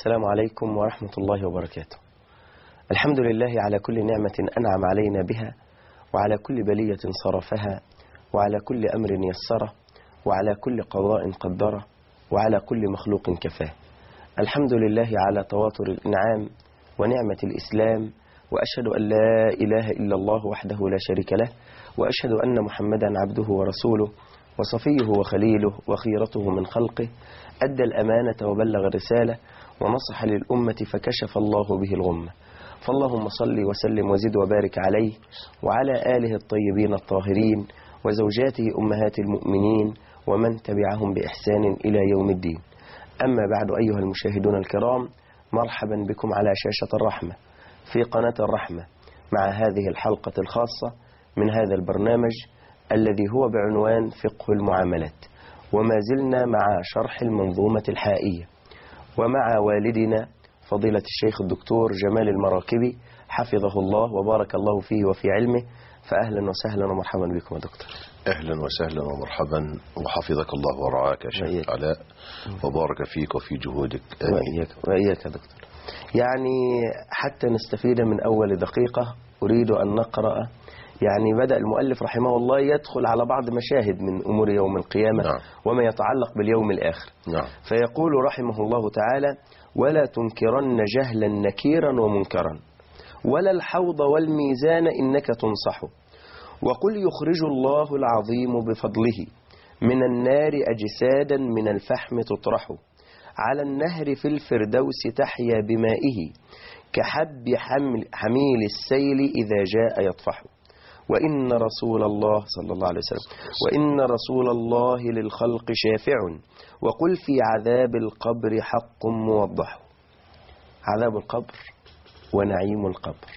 السلام عليكم ورحمة الله وبركاته. الحمد لله على كل نعمة أنعم علينا بها، وعلى كل بلية صرفها، وعلى كل أمر يسره، وعلى كل قضاء قدره، وعلى كل مخلوق كفاه. الحمد لله على تواتر الإنعام ونعمة الإسلام، وأشهد أن لا إله إلا الله وحده لا شريك له، وأشهد أن محمدا عبده ورسوله وصفيه وخليله وخيرته من خلقه، أدى الأمانة وبلغ الرسالة ونصح للأمة فكشف الله به الغمة. فاللهم صل وسلم وزد وبارك عليه وعلى آله الطيبين الطاهرين وزوجاته أمهات المؤمنين ومن تبعهم بإحسان إلى يوم الدين. أما بعد، أيها المشاهدون الكرام، مرحبا بكم على شاشة الرحمة في قناة الرحمة مع هذه الحلقة الخاصة من هذا البرنامج الذي هو بعنوان فقه المعاملات، وما زلنا مع شرح المنظومة الحائية، ومع والدنا فضيلة الشيخ الدكتور جمال المراكبي حفظه الله وبارك الله فيه وفي علمه. فأهلا وسهلا ومرحبا بكم يا دكتور. أهلا وسهلا ومرحبا، وحفظك الله ورعاك يا شيخ علاء، وبارك فيك وفي جهودك. وإياك يا دكتور. يعني حتى نستفيد من أول دقيقة أريد أن نقرأ، يعني بدأ المؤلف رحمه الله يدخل على بعض مشاهد من أمور يوم القيامة. نعم. وما يتعلق باليوم الآخر. نعم. فيقول رحمه الله تعالى: ولا تنكرن جهلا نكيرا ومنكرا، ولا الحوض والميزان إنك تنصح، وقل يخرج الله العظيم بفضله من النار أجسادا من الفحم تطرح، على النهر في الفردوس تحيا بمائه، كحب حميل السيل إذا جاء يطفح، وإن رسول الله صلى الله عليه وسلم وإن رسول الله للخلق شافع، وقل في عذاب القبر حق موضح. عذاب القبر ونعيم القبر،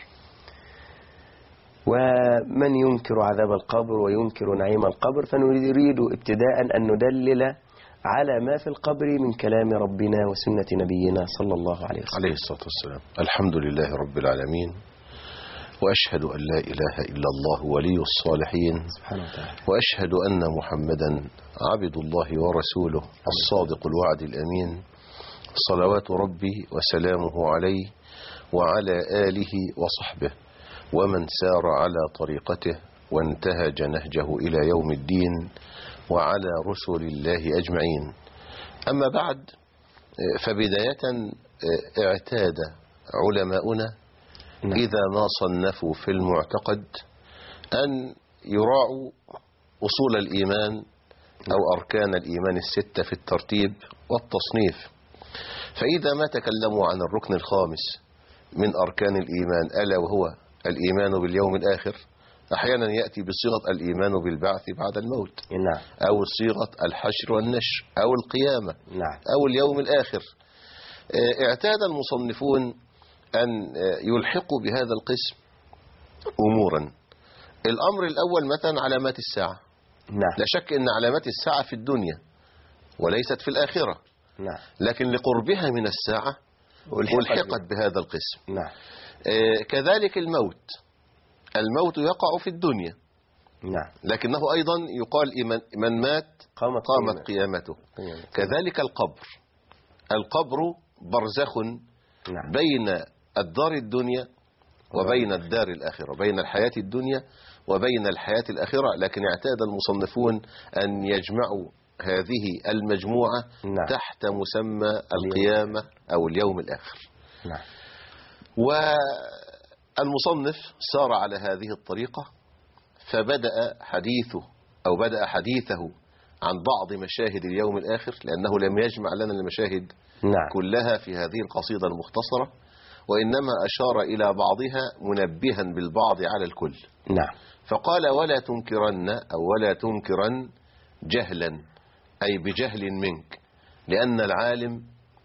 ومن ينكر عذاب القبر وينكر نعيم القبر فنريد ابتداء أن ندلل على ما في القبر من كلام ربنا وسنة نبينا صلى الله عليه وسلم عليه الصلاة والسلام. الحمد لله رب العالمين، وأشهد أن لا إله إلا الله ولي الصالحين، سبحانه وتعالى، وأشهد أن محمدا عبد الله ورسوله الصادق الوعد الأمين، صلوات ربي وسلامه عليه وعلى آله وصحبه ومن سار على طريقته وانتهج نهجه إلى يوم الدين، وعلى رسل الله أجمعين. أما بعد، فبداية اعتاد علماؤنا إذا ما صنفوا في المعتقد أن يراعوا أصول الإيمان أو أركان الإيمان الستة في الترتيب والتصنيف. فإذا ما تكلموا عن الركن الخامس من أركان الإيمان ألا وهو الإيمان باليوم الآخر، أحيانا يأتي بصيغة الإيمان بالبعث بعد الموت، نعم، أو صيغة الحشر والنشر أو القيامة، نعم، أو اليوم الآخر. اعتاد المصنفون أن يلحقوا بهذا القسم أمورا. الأمر الأول مثلا علامات الساعة. نعم. لا شك أن علامات الساعة في الدنيا وليست في الآخرة، نعم، لكن لقربها من الساعة ألحقت بهذا القسم. نعم. كذلك الموت يقع في الدنيا، نعم، لكنه أيضا يقال من مات قامت قيامته. كذلك القبر برزخ، نعم، بين الدار الدنيا وبين الدار الآخرة، بين الحياة الدنيا وبين الحياة الآخرة. لكن اعتاد المصنفون أن يجمعوا هذه المجموعة نعم. تحت مسمى القيامة أو اليوم الآخر. نعم. والمصنف سار على هذه الطريقة، فبدأ حديثه عن بعض مشاهد اليوم الآخر، لأنه لم يجمع لنا المشاهد نعم. كلها في هذه القصيدة المختصرة، وإنما أشار إلى بعضها منبها بالبعض على الكل. نعم. فقال: ولا تنكرن جهلا، أي بجهل منك، لأن العالم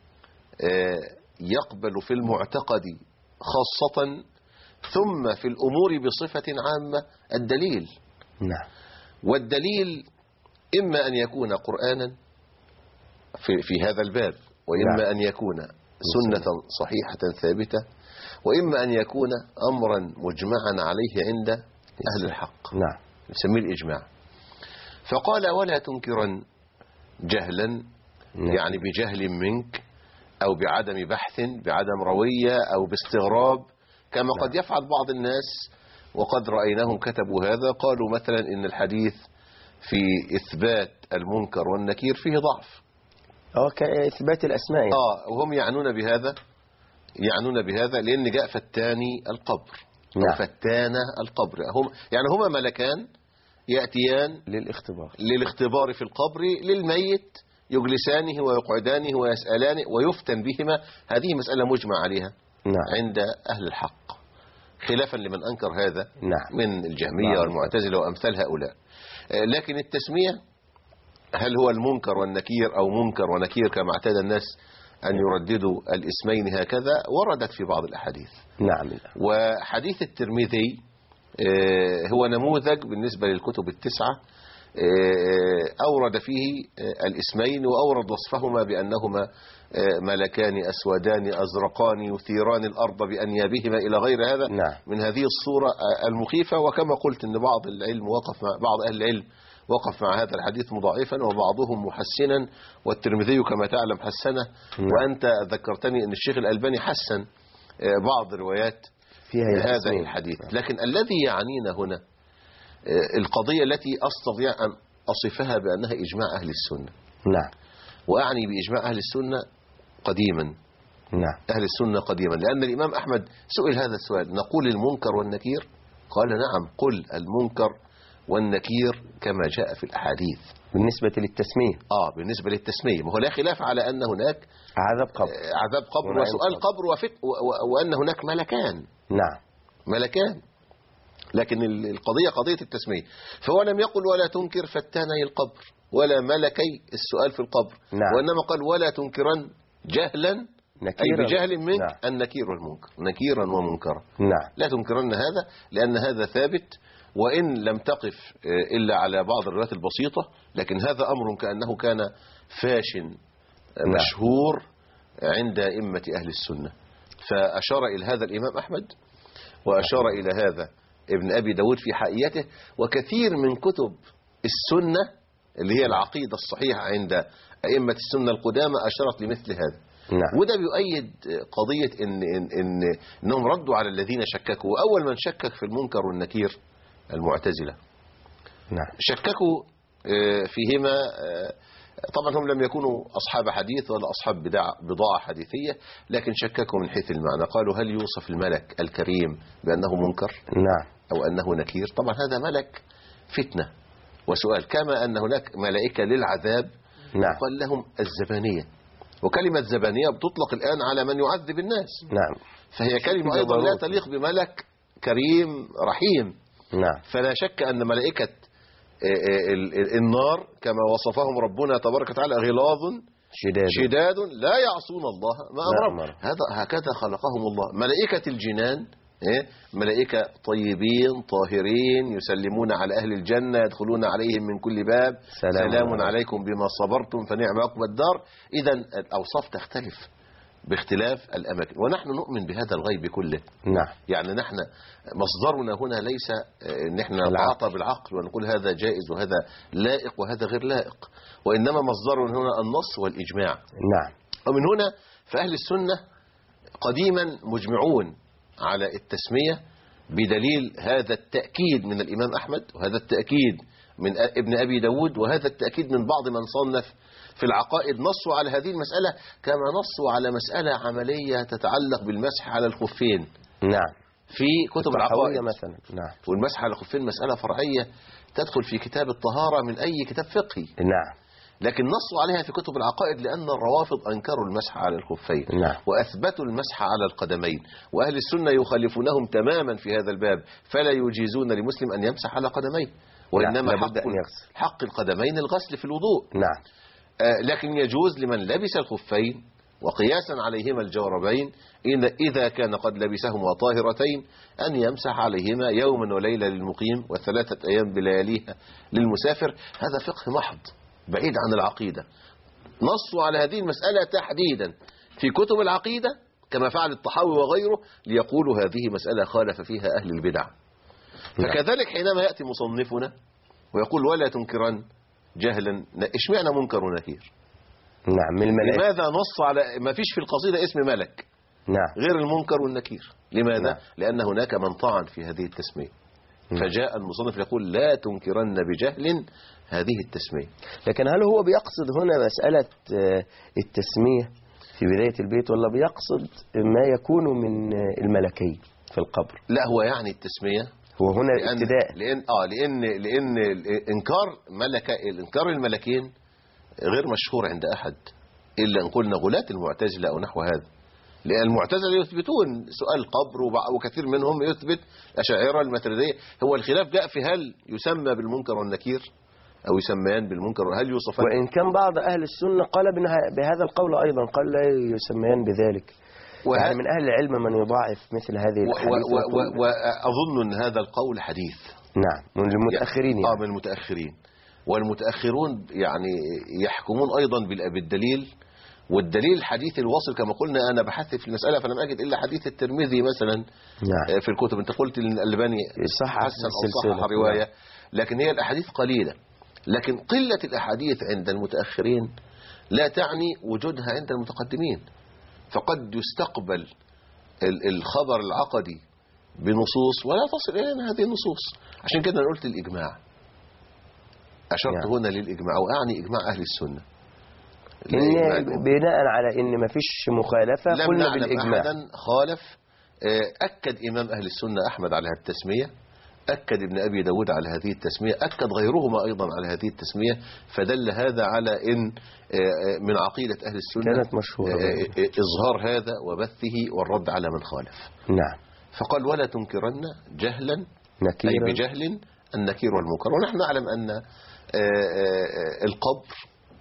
يقبل في المعتقد خاصة ثم في الأمور بصفة عامة الدليل. نعم. والدليل إما أن يكون قرآنا في هذا الباب، وإما أن يكون سنة صحيحة ثابتة، وإما أن يكون أمرا مجمعا عليه عند أهل الحق. نعم. نسميه الإجماع. فقال: ولا تنكرن جهلا، يعني بجهل منك، أو بعدم بحث، بعدم روية، أو باستغراب، كما قد يفعل بعض الناس، وقد رأيناهم كتبوا هذا. قالوا مثلا إن الحديث في إثبات المنكر والنكير فيه ضعف، كإثبات الأسماء يعني. وهم يعنون بهذا لأن جاء فتاني القبر، أو فتان القبر، هما ملكان يأتيان للاختبار في القبر للميت، يجلسانه ويقعدانه ويسألانه ويفتن بهما. هذه مسألة مجمع عليها عند أهل الحق، خلافا لمن أنكر هذا من الجهمية والمعتزلة وأمثال هؤلاء. لكن التسمية، هل هو المنكر والنكير أو منكر ونكير كما اعتاد الناس أن يرددوا الاسمين هكذا، وردت في بعض الأحاديث. وحديث الترمذي هو نموذج بالنسبة للكتب التسعة، أورد فيه الاسمين، وأورد وصفهما بأنهما ملكان أسودان أزرقان يثيران الأرض بأنيابهما إلى غير هذا من هذه الصورة المخيفة. وكما قلت أن بعض أهل العلم وقف مع هذا الحديث مضاعفا، وبعضهم محسنا، والترمذي كما تعلم حسنه. وأنت ذكرتني أن الشيخ الألباني حسن بعض روايات هذا الحديث. لكن الذي يعنينا هنا القضية التي أستطيع أن أصفها بأنها إجماع أهل السنة. وأعني بإجماع أهل السنة قديما. أهل السنة قديما، لأن الإمام أحمد سئل هذا السؤال: نقول المنكر والنكير؟ قال: نعم، قل المنكر والنكير كما جاء في الأحاديث. بالنسبة للتسمية بالنسبة للتسمية، ما هو لا خلاف على أن هناك عذاب قبر وسؤال قبر وأن هناك ملكان. ملكان. لكن القضية قضية التسمية، فهو لم يقل ولا تنكر فتاني القبر ولا ملكي السؤال في القبر، وإنما قال ولا تنكرا جهلا، أي بجهل منك النكير والمنكر، نكيرا ومنكرا. لا تنكرن هذا، لأن هذا ثابت، وإن لم تقف إلا على بعض الروايات البسيطة، لكن هذا أمر كأنه كان فاشن مشهور عند أئمة أهل السنة. فأشار إلى هذا الإمام أحمد، وأشار إلى هذا ابن أبي داود في حائيته، وكثير من كتب السنة اللي هي العقيدة الصحيحة عند أئمة السنة القدامى أشارت لمثل هذا. وده بيؤيد قضية إنهم ردوا على الذين شككوا. وأول من شكك في المنكر والنكير المعتزلة. شككوا فيهما. طبعا هم لم يكونوا أصحاب حديث ولا أصحاب بضاعة حديثية، لكن شككوا من حيث المعنى. قالوا: هل يوصف الملك الكريم بأنه منكر أو أنه نكير؟ طبعا هذا ملك فتنة وسؤال، كما أن هناك ملائكة للعذاب. قال لهم الزبانية، وكلمة زبانية بتطلق الآن على من يعذب الناس. فهي كلمة أيضا لا تليق بملك كريم رحيم. فلا شك أن ملائكة النار كما وصفهم ربنا تبارك وتعالى غلاظ شداد لا يعصون الله ما أمرهم. هكذا خلقهم الله. ملائكة الجنان ملائكة طيبين طاهرين يسلمون على أهل الجنة، يدخلون عليهم من كل باب سلام عليكم بما صبرتم فنعم عقبى الدار. إذا الأوصاف تختلف باختلاف الأماكن، ونحن نؤمن بهذا الغيب كله. يعني نحن مصدرنا هنا ليس ان احنا نتعاطى بالعقل ونقول هذا جائز وهذا لائق وهذا غير لائق، وإنما مصدرنا هنا النص والإجماع. ومن هنا فأهل السنة قديما مجمعون على التسمية، بدليل هذا التأكيد من الإمام أحمد، وهذا التأكيد من ابن أبي داود، وهذا التأكيد من بعض من صنف في العقائد نصوا على هذه المسألة، كما نصوا على مسألة عملية تتعلق بالمسح على الخفين. في كتب العقائد مثلا. والمسح على الخفين مسألة فرعية تدخل في كتاب الطهارة من أي كتاب فقهي. لكن نصوا عليها في كتب العقائد لأن الروافض أنكروا المسح على الخفين وأثبتوا المسح على القدمين، وأهل السنة يخالفونهم تماما في هذا الباب، فلا يجيزون لمسلم أن يمسح على قدميه، وإنما حق القدمين الغسل في الوضوء. لكن يجوز لمن لبس الخفين وقياسا عليهما الجوربين إذا كان قد لبسهما طاهرتين أن يمسح عليهما يوما وليلة للمقيم و3 أيام بلياليها للمسافر. هذا فقه محض بعيد عن العقيدة. نصوا على هذه المسألة تحديدا في كتب العقيدة كما فعل الطحاوي وغيره، ليقولوا هذه مسألة خالف فيها أهل البدع. فكذلك حينما يأتي مصنفنا ويقول ولا تنكرن جهلا، اشمعنى منكر ونكير؟ نعم، من الملائكة. لماذا نص على ما فيش في القصيدة اسم ملك نعم. غير المنكر والنكير؟ لماذا؟ نعم. لأن هناك من طعن في هذه التسمية. فجاء المصنف يقول لا تنكرن بجهل هذه التسمية. لكن هل هو بيقصد هنا مسألة التسمية في بداية البيت، ولا بيقصد ما يكون من الملكي في القبر؟ لا، هو يعني التسمية هو هنا ابتداء. لأن الإنكار الملكين غير مشهور عند أحد إلا أن قلنا غلاة المعتزلة أو نحو هذا. لأن المعتزلة يثبتون سؤال القبر، وكثير منهم يثبت الأشاعرة الماتريدية. هو الخلاف جاء في هل يسمى بالمنكر والنكير أو يسميان بالمنكر، هل يوصفان؟ وإن كان بعض أهل السنة قال بهذا القول أيضا، قال لا يسميان بذلك. يعني من أهل العلم من يضاعف مثل هذه الحديث. وأظن أن هذا القول حديث. نعم، من المتأخرين يعني. من المتأخرين. والمتأخرون يعني يحكمون أيضا بالدليل، والدليل الحديث الواصل كما قلنا. أنا بحثت في المسألة فلم أجد إلا حديث الترمذي مثلا. نعم. في الكتب. أنت قلت إن الألباني صح حسن أو صح رواية. نعم. لكن هي الأحاديث قليلة. لكن قلة الأحاديث عند المتأخرين لا تعني وجودها عند المتقدمين. فقد يستقبل الخبر العقدي بنصوص ولا تصل إلينا هذه النصوص. عشان كده أنا قلت الإجماع، أشرت هنا للإجماع، وأعني إجماع أهل السنة. بناء على إن ما فيش مخالفة قلنا بالإجماع. أحدا خالف. أكد إمام أهل السنة أحمد على هذه التسمية، أكد ابن أبي داود على هذه التسمية، أكد غيرهما أيضا على هذه التسمية. فدل هذا على إن من عقيدة أهل السنة كانت مشهورة إظهار هذا وبثه والرد على من خالف. نعم. فقال ولا تنكرن جهلا، نكيرا. أي بجهل النكير والمنكر. ونحن نعلم أن القبر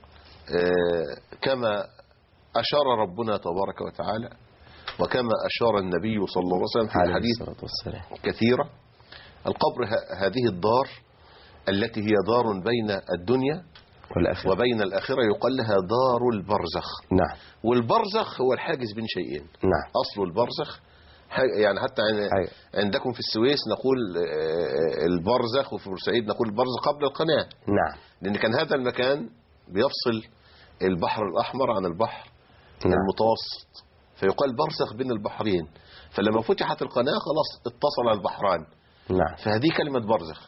كما أشار ربنا تبارك وتعالى وكما أشار النبي صلى الله عليه وسلم في الحديث كثيرة، القبر هذه الدار التي هي دار بين الدنيا والآخرة. وبين الآخرة، يقال لها دار البرزخ. نعم. والبرزخ هو الحاجز بين شيئين. نعم. أصل البرزخ يعني حتى عندكم في السويس نقول البرزخ، وفي بورسعيد نقول البرزخ قبل القناة. نعم. لأن كان هذا المكان بيفصل البحر الأحمر عن البحر المتوسط، فيقال برزخ بين البحرين. فلما فتحت القناة خلاص اتصل البحران. نعم. فهذه كلمة برزخ.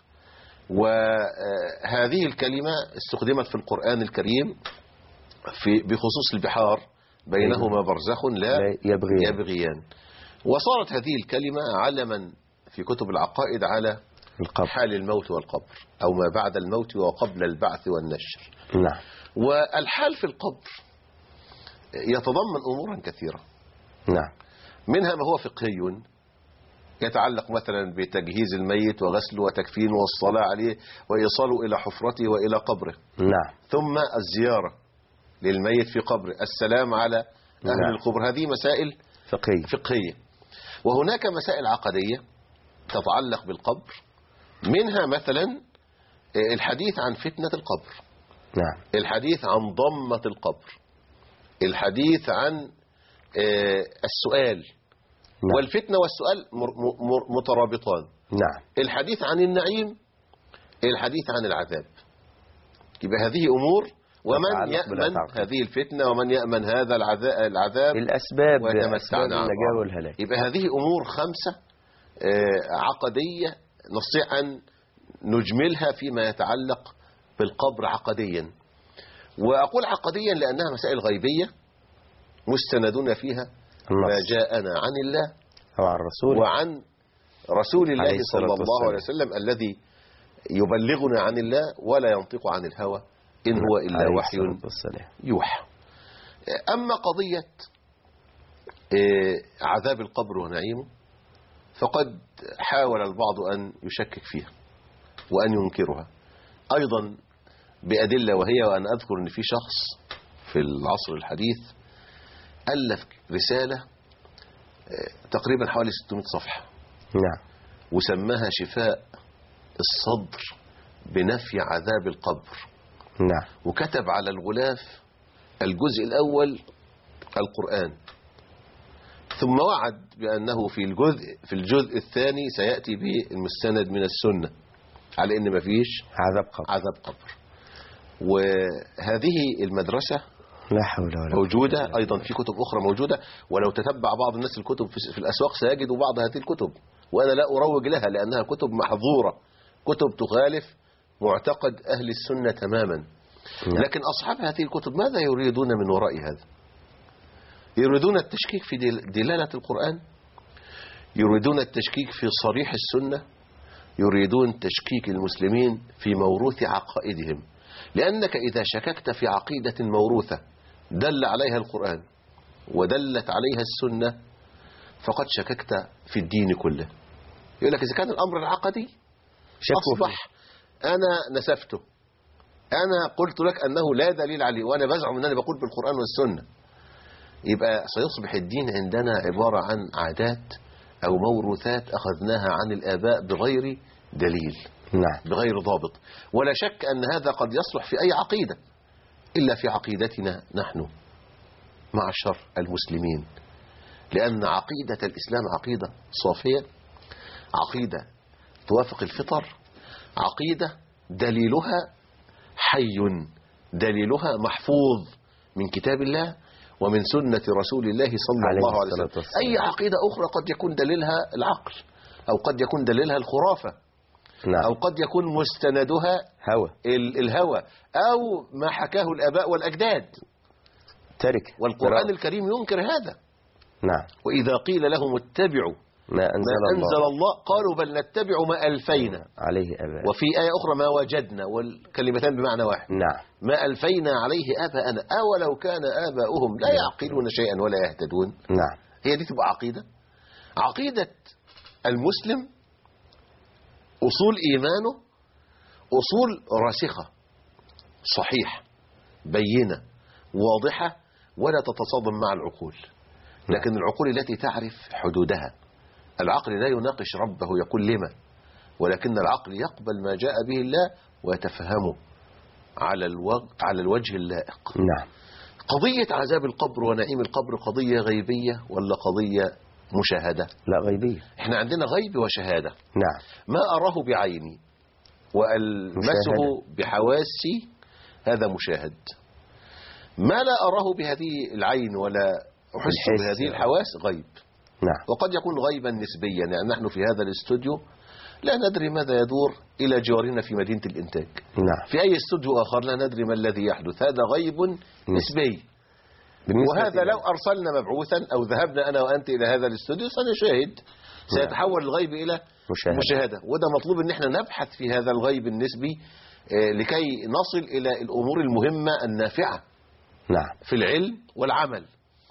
وهذه الكلمة استخدمت في القرآن الكريم بخصوص البحار بينهما برزخ لا يبغيان. وصارت هذه الكلمة علما في كتب العقائد على القبر. حال الموت والقبر، أو ما بعد الموت وقبل البعث والنشر. نعم. والحال في القبر يتضمن أمورا كثيرة. نعم. منها ما هو فقهي يتعلق مثلا بتجهيز الميت وغسله وتكفينه والصلاة عليه وإيصاله إلى حفرته وإلى قبره. نعم. ثم الزيارة للميت في قبره، السلام على أهل القبر. هذه مسائل فقهية. وهناك مسائل عقدية تتعلق بالقبر، منها مثلا الحديث عن فتنة القبر. نعم. الحديث عن ضمة القبر، الحديث عن السؤال. نعم. والفتنة والسؤال مترابطان. نعم. الحديث عن النعيم، الحديث عن العذاب. يبقى هذه أمور، ومن يأمن هذه الفتنة ومن يأمن هذا العذاب، الأسباب ويتمتعنا النجاة والهلاك. يبقى هذه أمور 5 عقدية نستطيع أن نجملها فيما يتعلق بالقبر عقديا. وأقول عقديا لأنها مسائل غيبية مستندون فيها ما جاءنا عن الله وعن رسوله وعن رسول الله صلى الله عليه وسلم الذي يبلغنا عن الله ولا ينطق عن الهوى إن هو إلا وحي يوحى. أما قضية عذاب القبر ونعيمه فقد حاول البعض أن يشكك فيها وأن ينكرها أيضا بأدلة، وهي أن أذكر أن في شخص في العصر الحديث ألف رسالة تقريبا حوالي 600 صفحة. نعم. وسماها شفاء الصدر بنفي عذاب القبر. نعم. وكتب على الغلاف الجزء الأول القرآن، ثم وعد بأنه في الجزء الثاني سيأتي بالمستند من السنة على أن ما فيش عذاب قبر. وهذه المدرسة لا حول ولا قوة. موجودة أيضا في كتب أخرى موجودة، ولو تتبع بعض الناس الكتب في الأسواق سيجدوا بعض هذه الكتب، وأنا لا أروج لها لأنها كتب محظورة، كتب تخالف معتقد أهل السنة تماما. لكن أصحاب هذه الكتب ماذا يريدون من وراء هذا؟ يريدون التشكيك في دلالة القرآن، يريدون التشكيك في صريح السنة، يريدون تشكيك المسلمين في موروث عقائدهم. لأنك إذا شككت في عقيدة موروثة دل عليها القرآن ودلت عليها السنة فقد شككت في الدين كله. يقول لك إذا كان الأمر العقدي أصبح أنا نسفته، أنا قلت لك أنه لا دليل عليه وأنا بزعم أنني بقول بالقرآن والسنة، يبقى سيصبح الدين عندنا عبارة عن عادات أو موروثات أخذناها عن الآباء بغير دليل، نعم، بغير ضابط. ولا شك أن هذا قد يصلح في أي عقيدة إلا في عقيدتنا نحن معشر المسلمين، لأن عقيدة الإسلام عقيدة صافية، عقيدة توافق الفطر، عقيدة دليلها حي، دليلها محفوظ من كتاب الله ومن سنة رسول الله صلى الله عليه وسلم. أي عقيدة أخرى قد يكون دليلها العقل، أو قد يكون دليلها الخرافة، نعم، أو قد يكون مستندها هوى، الهوى، أو ما حكاه الآباء والأجداد، ترك. والقرآن الكريم ينكر هذا. نعم. وإذا قيل لهم اتبعوا ما أنزل الله قالوا بل نتبع ما ألفينا عليه آباء. وفي آية أخرى ما وجدنا، والكلمتان بمعنى واحد. نعم. ما ألفينا عليه آباءنا أولو كان آباؤهم لا يعقلون شيئا ولا يهتدون. نعم. هي دي تبقى عقيدة المسلم، أصول إيمانه أصول راسخة صحيحة بينة واضحة ولا تتصادم مع العقول، لكن العقول التي تعرف حدودها. العقل لا يناقش ربه يقول لما، ولكن العقل يقبل ما جاء به الله ويتفهمه على الوجه اللائق. نعم. قضية عذاب القبر ونعيم القبر قضية غيبية ولا قضية مشاهدة؟ لا، غيبية. احنا عندنا غيب وشهادة. نعم. ما أراه بعيني وألمسه بحواسي هذا مشاهد، ما لا أراه بهذه العين ولا أحس بهذه الحواس غيب. نعم. وقد يكون غيبا نسبيا، يعني نحن في هذا الاستوديو لا ندري ماذا يدور إلى جوارنا في مدينة الإنتاج. نعم. في أي استوديو آخر لا ندري ما الذي يحدث، هذا غيب نسبي. وهذا لو أرسلنا مبعوثا أو ذهبنا أنا وأنت إلى هذا الاستوديو سنشاهد، سيتحول الغيب إلى مشاهدة. وده مطلوب أن احنا نبحث في هذا الغيب النسبي لكي نصل إلى الأمور المهمة النافعة. نعم. في العلم والعمل،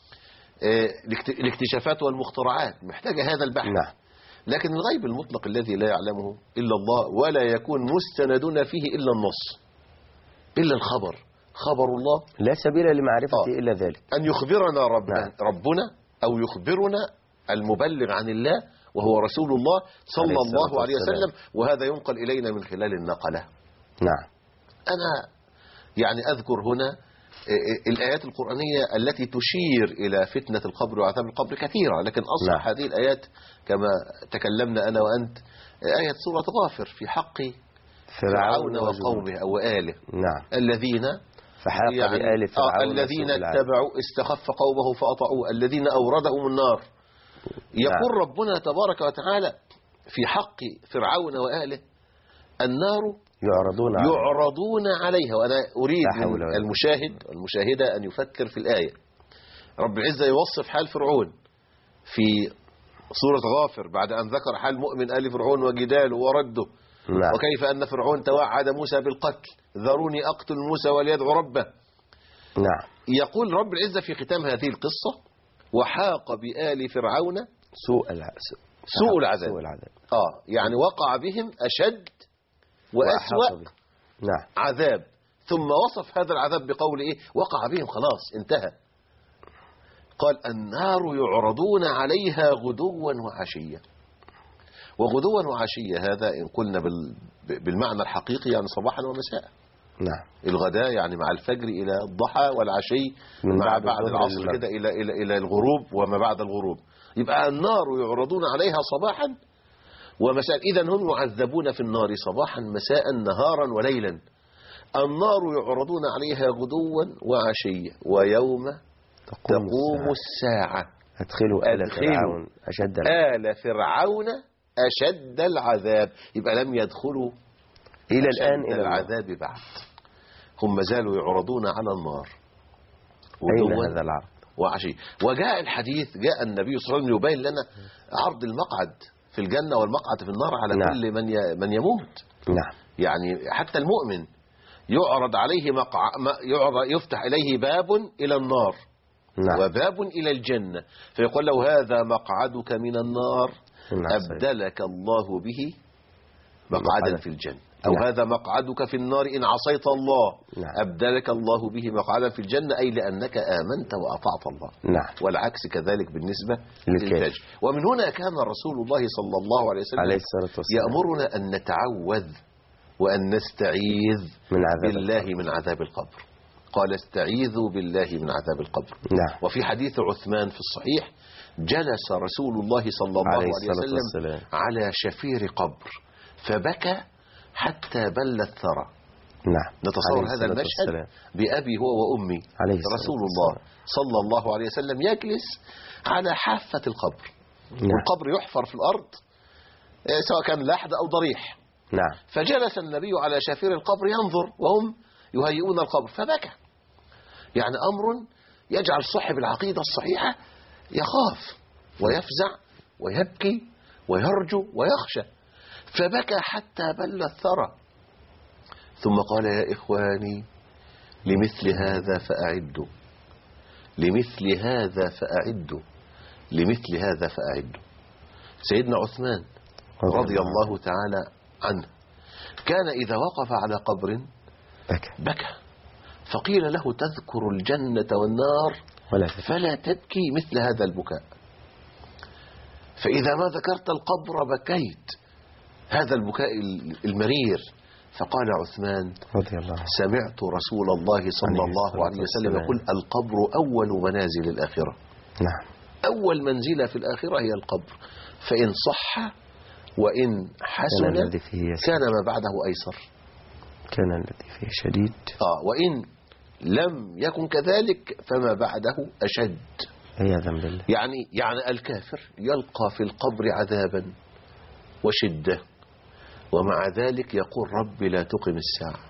الاكتشافات والمخترعات محتاجة هذا البحث. نعم. لكن الغيب المطلق الذي لا يعلمه إلا الله ولا يكون مستندنا فيه إلا النص، إلا الخبر، خبر الله لا سبيل لمعرفته إلا ذلك، أن يخبرنا ربنا أو يخبرنا المبلغ عن الله وهو رسول الله صلى الله عليه وسلم، وهذا ينقل إلينا من خلال النقلة. نعم. أنا يعني أذكر هنا الآيات القرآنية التي تشير إلى فتنة القبر وعذاب القبر كثيرة، لكن أصح هذه الآيات كما تكلمنا أنا وأنت آية سورة غافر في حق فرعون وقومه أو آله. نعم. الذين فحاق بآل فرعون الذين اتبعوا استخف قومه فأطعوه الذين أوردهم النار. يقول ربنا تبارك وتعالى في حق فرعون وآله النار يعرضون عليها. وأنا أريد من المشاهدة أن يفكر في الآية. رب العزة يوصف حال فرعون في سورة غافر بعد أن ذكر حال مؤمن آل فرعون وجداله ورده. نعم. وكيف أن فرعون توعد موسى بالقتل، ذروني أقتل موسى وليدعو ربه. نعم. يقول رب العزة في ختام هذه القصة وحاق بآل فرعون سوء العذاب. يعني وقع بهم أشد وأسوأ عذاب. ثم وصف هذا العذاب بقول إيه؟ وقع بهم خلاص انتهى. قال النار يعرضون عليها غدوا وعشية. وغدوا وعشية هذا إن قلنا بالمعنى الحقيقي يعني صباحا ومساء. نعم. الغداء يعني مع الفجر إلى الضحى، والعشي مع بعد العصر كده إلى الغروب وما بعد الغروب. يبقى النار يعرضون عليها صباحا ومساء. إذن هم يعذبون في النار صباحا مساء نهارا وليلا. النار يعرضون عليها غدوا وعشيا ويوم تقوم الساعة أدخلوا آل فرعون أشد العذاب. آل فرعون أشد العذاب. يبقى لم يدخلوا إلى الآن أشد إلى العذاب بعد، هم ما زالوا يعرضون على النار أين غدوا هذا العرض؟ وعشيا. وجاء الحديث، جاء النبي صلى الله عليه وسلم يبين لنا عرض المقعد في الجنة والمقعد في النار على نعم. كل من يموت. نعم. يعني حتى المؤمن يعرض عليه يفتح إليه باب إلى النار نعم. وباب إلى الجنة، فيقول له هذا مقعدك من النار نعم. أبدلك الله به مقعدا في الجنة، أو نعم. هذا مقعدك في النار إن عصيت الله نعم. أبدلك الله به مقعدا في الجنة، أي لأنك آمنت وأطعت الله. نعم. والعكس كذلك بالنسبة للكافر. للفاجر. ومن هنا كان رسول الله صلى الله عليه وسلم عليه الصلاة والسلام يأمرنا أن نتعوذ وأن نستعيذ من عذاب بالله القبر. من عذاب القبر. قال استعيذوا بالله من عذاب القبر. نعم. وفي حديث عثمان في الصحيح جلس رسول الله صلى الله عليه وسلم على شفير قبر فبكى حتى بل الثرى. نعم. نتصور هذا المشهد بأبي هو وأمي. رسول الله صلى الله عليه وسلم يجلس على حافة القبر. نعم. والقبر يحفر في الأرض سواء كان لحد أو ضريح. نعم. فجلس النبي على شفير القبر ينظر وهم يهيئون القبر فبكى. يعني أمر يجعل صاحب العقيدة الصحيحة يخاف ويفزع ويبكي ويرجو ويخشى. فبكى حتى بل الثرى ثم قال يا إخواني لمثل هذا فأعدوا، لمثل هذا فأعدوا، لمثل هذا فأعدوا. سيدنا عثمان رضي الله تعالى عنه كان إذا وقف على قبر بكى فقيل له تذكر الجنة والنار فلا تبكي مثل هذا البكاء، فإذا ما ذكرت القبر بكيت هذا البكاء المرير. فقال عثمان رضي الله عنه سمعت رسول الله صلى الله عليه وسلم يقول القبر أول منازل الآخرة. نعم. أول منزلة في الآخرة هي القبر، فإن صح وإن حسن كان ما بعده أيسر، كان الذي فيه شديد وإن لم يكن كذلك فما بعده أشد عياذا بالله. يعني الكافر يلقى في القبر عذابا وشدة ومع ذلك يقول رب لا تقم الساعة،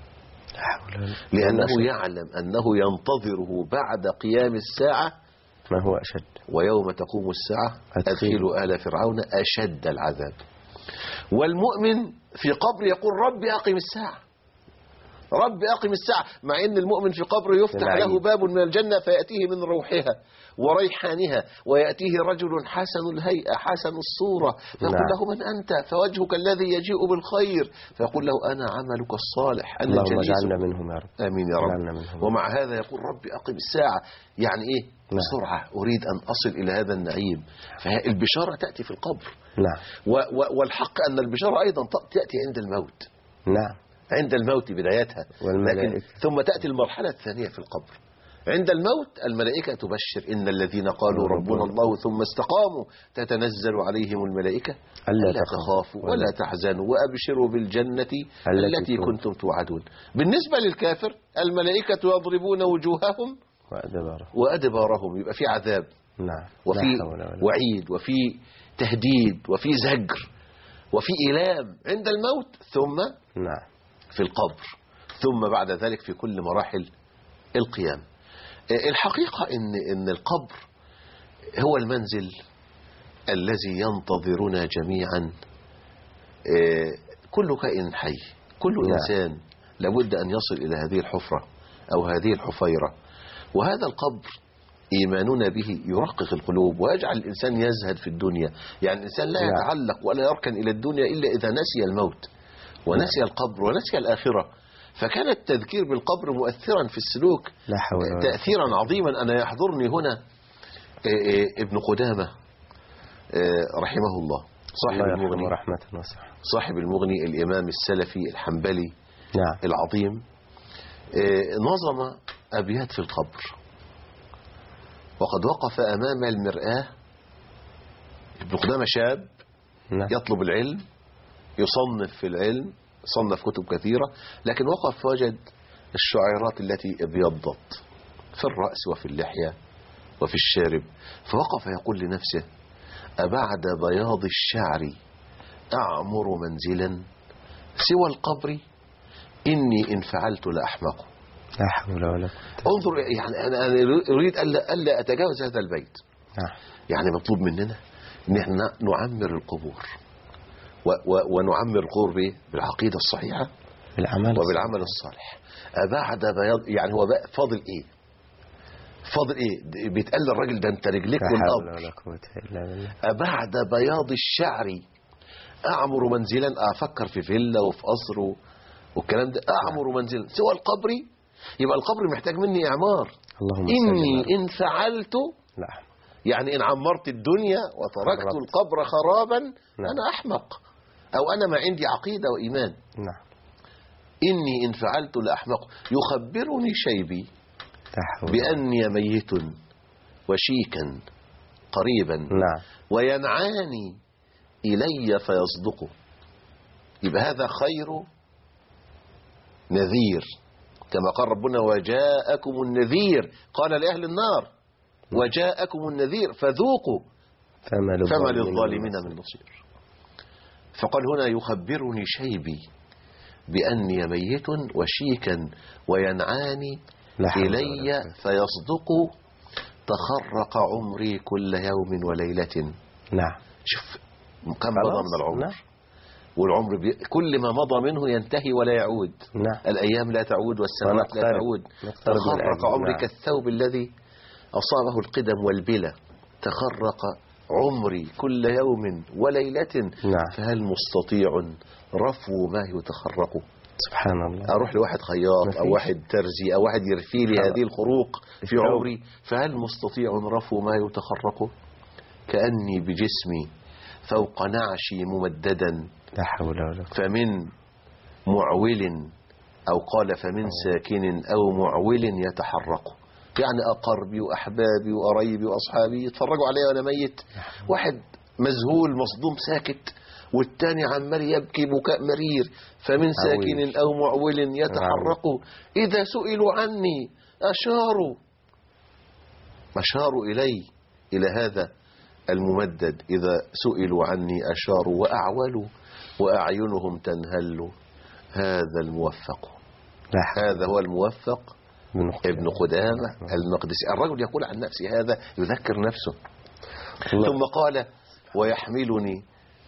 لأنه يعلم أنه ينتظره بعد قيام الساعة ما هو أشد. ويوم تقوم الساعة أدخلوا آل فرعون أشد العذاب. والمؤمن في قبر يقول رب أقم الساعة، رب أقم الساعة، مع أن المؤمن في قبر يفتح له باب من الجنة فيأتيه من روحها وريحانها ويأتيه رجل حسن الهيئة حسن الصورة فيقول له من أنت؟ فوجهك الذي يجيء بالخير فيقول له أنا عملك الصالح أنا اللهم اجعلنا منهم يا رب. آمين يا رب. ومع هذا يقول رب أقم الساعة، يعني إيه؟ بسرعة أريد أن أصل إلى هذا النعيم. فالبشارة تأتي في القبر. نعم. والحق أن البشارة أيضا تأتي عند الموت. نعم. عند الموت بدايتها، لكن ثم تأتي المرحلة الثانية في القبر. عند الموت الملائكة تبشر إن الذين قالوا ربنا الله ثم استقاموا تتنزل عليهم الملائكة ألا تخافوا ولا تحزنوا وأبشروا بالجنة التي كنتم توعدون. بالنسبة للكافر الملائكة يضربون وجوههم وأدبارهم، يبقى في عذاب. نعم. وفي وعيد وفي تهديد وفي زجر وفي إيلام عند الموت، ثم نعم في القبر، ثم بعد ذلك في كل مراحل القيام. الحقيقة إن القبر هو المنزل الذي ينتظرنا جميعا. كل كائن حي، كل إنسان لابد أن يصل إلى هذه الحفرة أو هذه الحفيرة. وهذا القبر إيماننا به يرقق القلوب ويجعل الإنسان يزهد في الدنيا. يعني الإنسان لا يتعلق ولا يركن إلى الدنيا إلا إذا نسي الموت ونسي القبر ونسي الآخرة. فكان التذكير بالقبر مؤثرا في السلوك تأثيرا عظيما. أنا يحضرني هنا ابن قدامة رحمه الله صاحب المغني رحمة واسعة، صاحب المغني الإمام السلفي الحنبلي العظيم، نظم أبيات في القبر. وقد وقف أمام المرآة ابن قدامة شاب يطلب العلم، يصنف في العلم، صنف كتب كثيرة، لكن وقف وجد الشعيرات التي ابيضت في الرأس وفي اللحية وفي الشارب، فوقف يقول لنفسه: أبعد بياض الشعر أعمر منزلا سوى القبر إني إن فعلت لأحمق. لا حول ولا قوة. انظر، يعني أنا أريد ألا أتجاوز هذا البيت. يعني مطلوب مننا ان احنا نعمر القبور، ونعمر القبور بالعقيدة الصحيحة وبالعمل الصالح. أبعد بياض، يعني هو بقى فاضل ايه؟ فاضل ايه؟ بيتقال الراجل ده انت رجليك والقبر. أبعد بياض الشعر أعمر منزلا، أفكر في فيلا وفي قصر والكلام ده، أعمر منزلا سوى القبر. يبقى القبر محتاج مني إعمار. إني إن فعلت، يعني إن عمرت الدنيا وتركت القبر خرابا أنا أحمق، أو أنا ما عندي عقيدة وإيمان. إني إن فعلت لأحمق. يخبرني شيبي بأني ميت وشيكا قريبا وينعاني إلي فيصدقه. يبقى هذا خير نذير، كما قال ربنا: وجاءكم النذير. قال لأهل النار: وجاءكم النذير فذوقوا فما للظالمين من نصير. فقال هنا: يخبرني شيبي بأني ميت وشيكا وينعاني إلي فيصدق، تخرق عمري كل يوم وليلة. شوف كم مضى من العمر. والعمر كل ما مضى منه ينتهي ولا يعود. الأيام لا تعود والسنوات لا تعود. تخرق عمري كالثوب الذي أصابه القدم والبلى. تخرق عمري كل يوم وليلة. فهل مستطيع رفو ما يتخرق؟ سبحان الله. أروح لواحد خياط أو واحد ترزي أو واحد يرفي لي هذه الخروق في عمري، فهل مستطيع رفو ما يتخرق؟ كأني بجسمي فوق نعشي ممددا. لا حول ولا قوة. فمن معول، أو قال فمن ساكن أو معول يتحرق. يعني أقربي وأحبابي وقرايبي وأصحابي يتفرجوا علي وأنا ميت. واحد مذهول مصدوم ساكت، والتاني عمال يبكي بكاء مرير. فمن ساكن أو معول يتحرق. إذا سئلوا عني أشاروا إلى هذا الممدد. إذا سئلوا عني أشاروا وأعولوا وأعينهم تنهل. هذا الموفق، هذا هو الموفق ابن قدامة المقدسي. الرجل يقول عن نفسه هذا، يذكر نفسه. ثم قال: ويحملني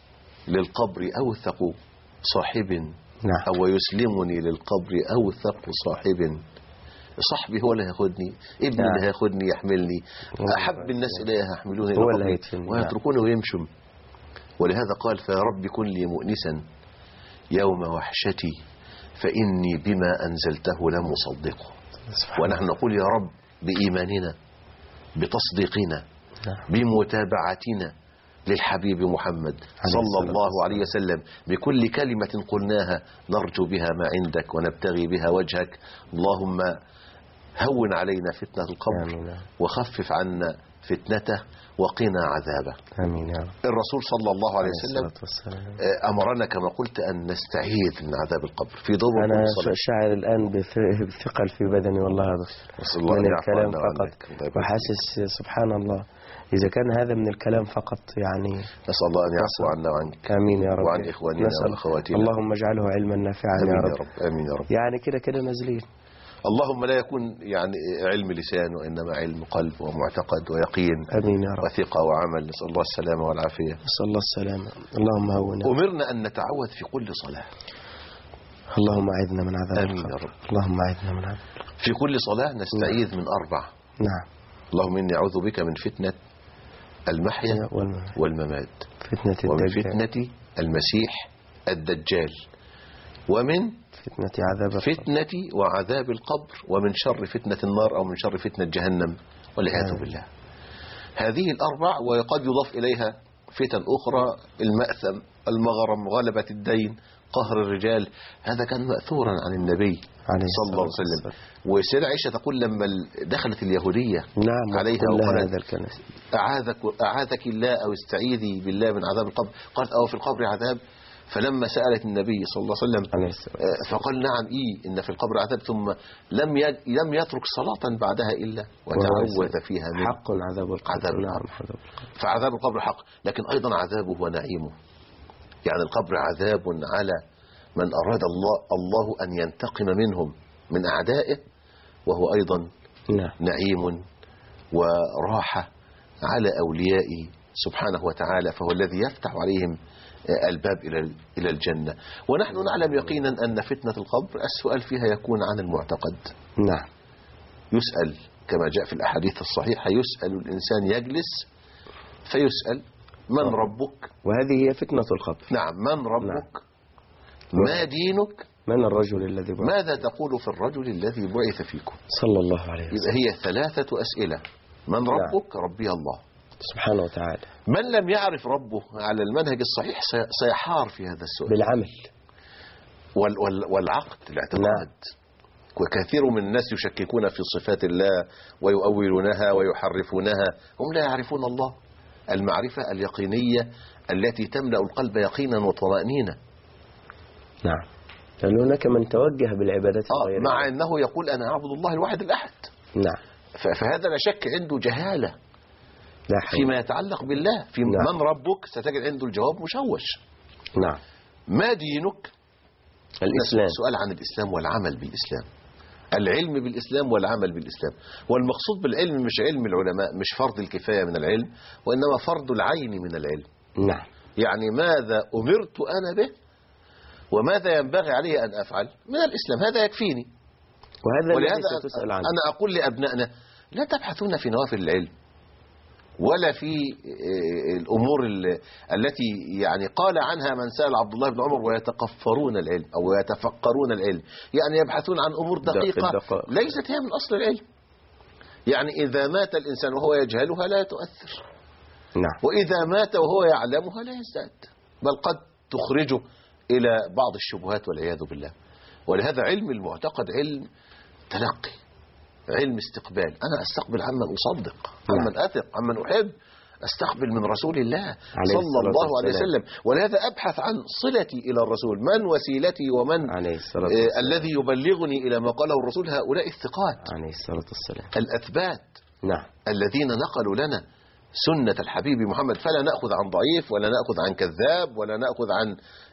للقبر أوثق صاحب، أو يسلمني للقبر أوثق صاحب. صاحبي هو اللي هياخدني، ابني اللي هياخدني يحملني، أحب الناس إليه يحملوني ويتركوني ويمشوا. ولهذا قال: فيا رب كن لي مؤنسا يوم وحشتي، فإني بما أنزلته لم أصدقه. ونحن نقول يا رب بإيماننا، بتصديقنا، بمتابعتنا للحبيب محمد صلى الله عليه وسلم، بكل كلمة قلناها نرجو بها ما عندك ونبتغي بها وجهك. اللهم هون علينا فتنة القبر وخفف عنا فتنته وقنا عذابه. آمين يا رب. الرسول صلى الله عليه وسلم أمرنا كما قلت أن نستعيذ من عذاب القبر في دور. أنا شاعر الآن بثقل في بدني والله يا دكتور من الكلام فقط، وحاسس سبحان الله إذا كان هذا من الكلام فقط، يعني نسأل الله أن يعفو عنا وعنك. آمين يا رب. وعن إخواننا وأخواتنا. اللهم اجعله علما نافعا يا رب. آمين يا رب. يعني كده نازلين. اللهم لا يكون يعني علم لسان، وإنما علم قلب ومعتقد ويقين. آمين يا رب. وثقة وعمل. نسأل الله السلامة والعافية. نسأل الله السلامة. اللهم هونا. أمرنا أن نتعوذ في كل صلاة. اللهم أعذنا من عذاب آمين يا رب. اللهم أعذنا من عذاب. في كل صلاة نستعيذ من 4. نعم. اللهم إني أعوذ بك من فتنة المحيا والممات، ومن فتنة المسيح الدجال، ومن فتنة وعذاب القبر، ومن شر فتنة النار، أو من شر فتنة جهنم والعياذ بالله. هذه 4، وقد يضاف إليها فتن أخرى: المأثم، المغرم، غلبة الدين، قهر الرجال. هذا كان مأثورا عن النبي صلى الله عليه وسلم. وسيدة عائشة تقول لما دخلت اليهودية عليها وقالت: أعاذك الله أو استعيذي بالله من عذاب القبر. قالت: أو في القبر عذاب؟ فلما سألت النبي صلى الله عليه وسلم فقال نعم إن في القبر عذاب، ثم لم يترك صلاة بعدها إلا وتعوذ فيها من حق عذاب القبر. نعم. فعذاب القبر حق، لكن أيضا عذابه ونعيمه. يعني القبر عذاب على من أراد الله أن ينتقم منهم من أعدائه، وهو أيضا نعيم وراحة على أوليائه سبحانه وتعالى، فهو الذي يفتح عليهم الباب إلى الجنة. ونحن نعلم يقينا أن فتنة القبر السؤال فيها يكون عن المعتقد. نعم. يسأل كما جاء في الأحاديث الصحيحة، يسأل الإنسان يجلس فيسأل من ربك، وهذه هي فتنة القبر. نعم، من ربك؟ ما دينك؟ من الرجل الذي بعث؟ ماذا تقول في الرجل الذي بعث فيكم؟ صلى الله عليه وسلم. يبقى هي 3 أسئلة. من ربك؟ ربي الله سبحانه وتعالى. من لم يعرف ربه على المنهج الصحيح سيحار في هذا السؤال بالعمل والعقد الاعتقاد. وكثير من الناس يشككون في صفات الله ويؤولونها ويحرفونها، هم لا يعرفون الله. المعرفة اليقينية التي تملأ القلب يقينا وطمأنينة. نعم. لأن هناك من توجه بالعبادات الغيرية مع أنه يقول أنا أعبد الله الواحد الأحد. نعم. فهذا لا شك عنده جهالة فيما يتعلق بالله. في من ربك ستجد عنده الجواب مشوش. نعم. ما دينك؟ الإسلام. سؤال عن الإسلام والعمل بالإسلام، العلم بالإسلام والعمل بالإسلام. والمقصود بالعلم مش علم العلماء، مش فرض الكفاية من العلم، وإنما فرض العين من العلم. نعم. يعني ماذا أمرت أنا به وماذا ينبغي عليه أن أفعل من الإسلام، هذا يكفيني. ولهذا أنا أقول لأبنائنا لا تبحثون في نوافل العلم ولا في الأمور التي يعني قال عنها من سأل عبد الله بن عمر ويتقفرون العلم أو يتفقرون العلم، يعني يبحثون عن أمور دقيقة ليست هي من أصل العلم. يعني إذا مات الإنسان وهو يجهلها لا تؤثر. نعم. وإذا مات وهو يعلمها لا يزداد، بل قد تخرجه إلى بعض الشبهات والعياذ بالله. ولهذا علم المعتقد علم تلقي، علم استقبال. أنا أستقبل عمن أصدق، عمن أثق، عمن أحب. أستقبل من رسول الله صلى الله عليه وسلم. ولهذا أبحث عن صلتي إلى الرسول، من وسيلتي ومن الذي يبلغني إلى ما قاله الرسول. هؤلاء الثقات عليه الصلاة والسلام، الأثبات. نعم. الذين نقلوا لنا سنة الحبيب محمد، فلا نأخذ عن ضعيف ولا نأخذ عن كذاب ولا نأخذ عن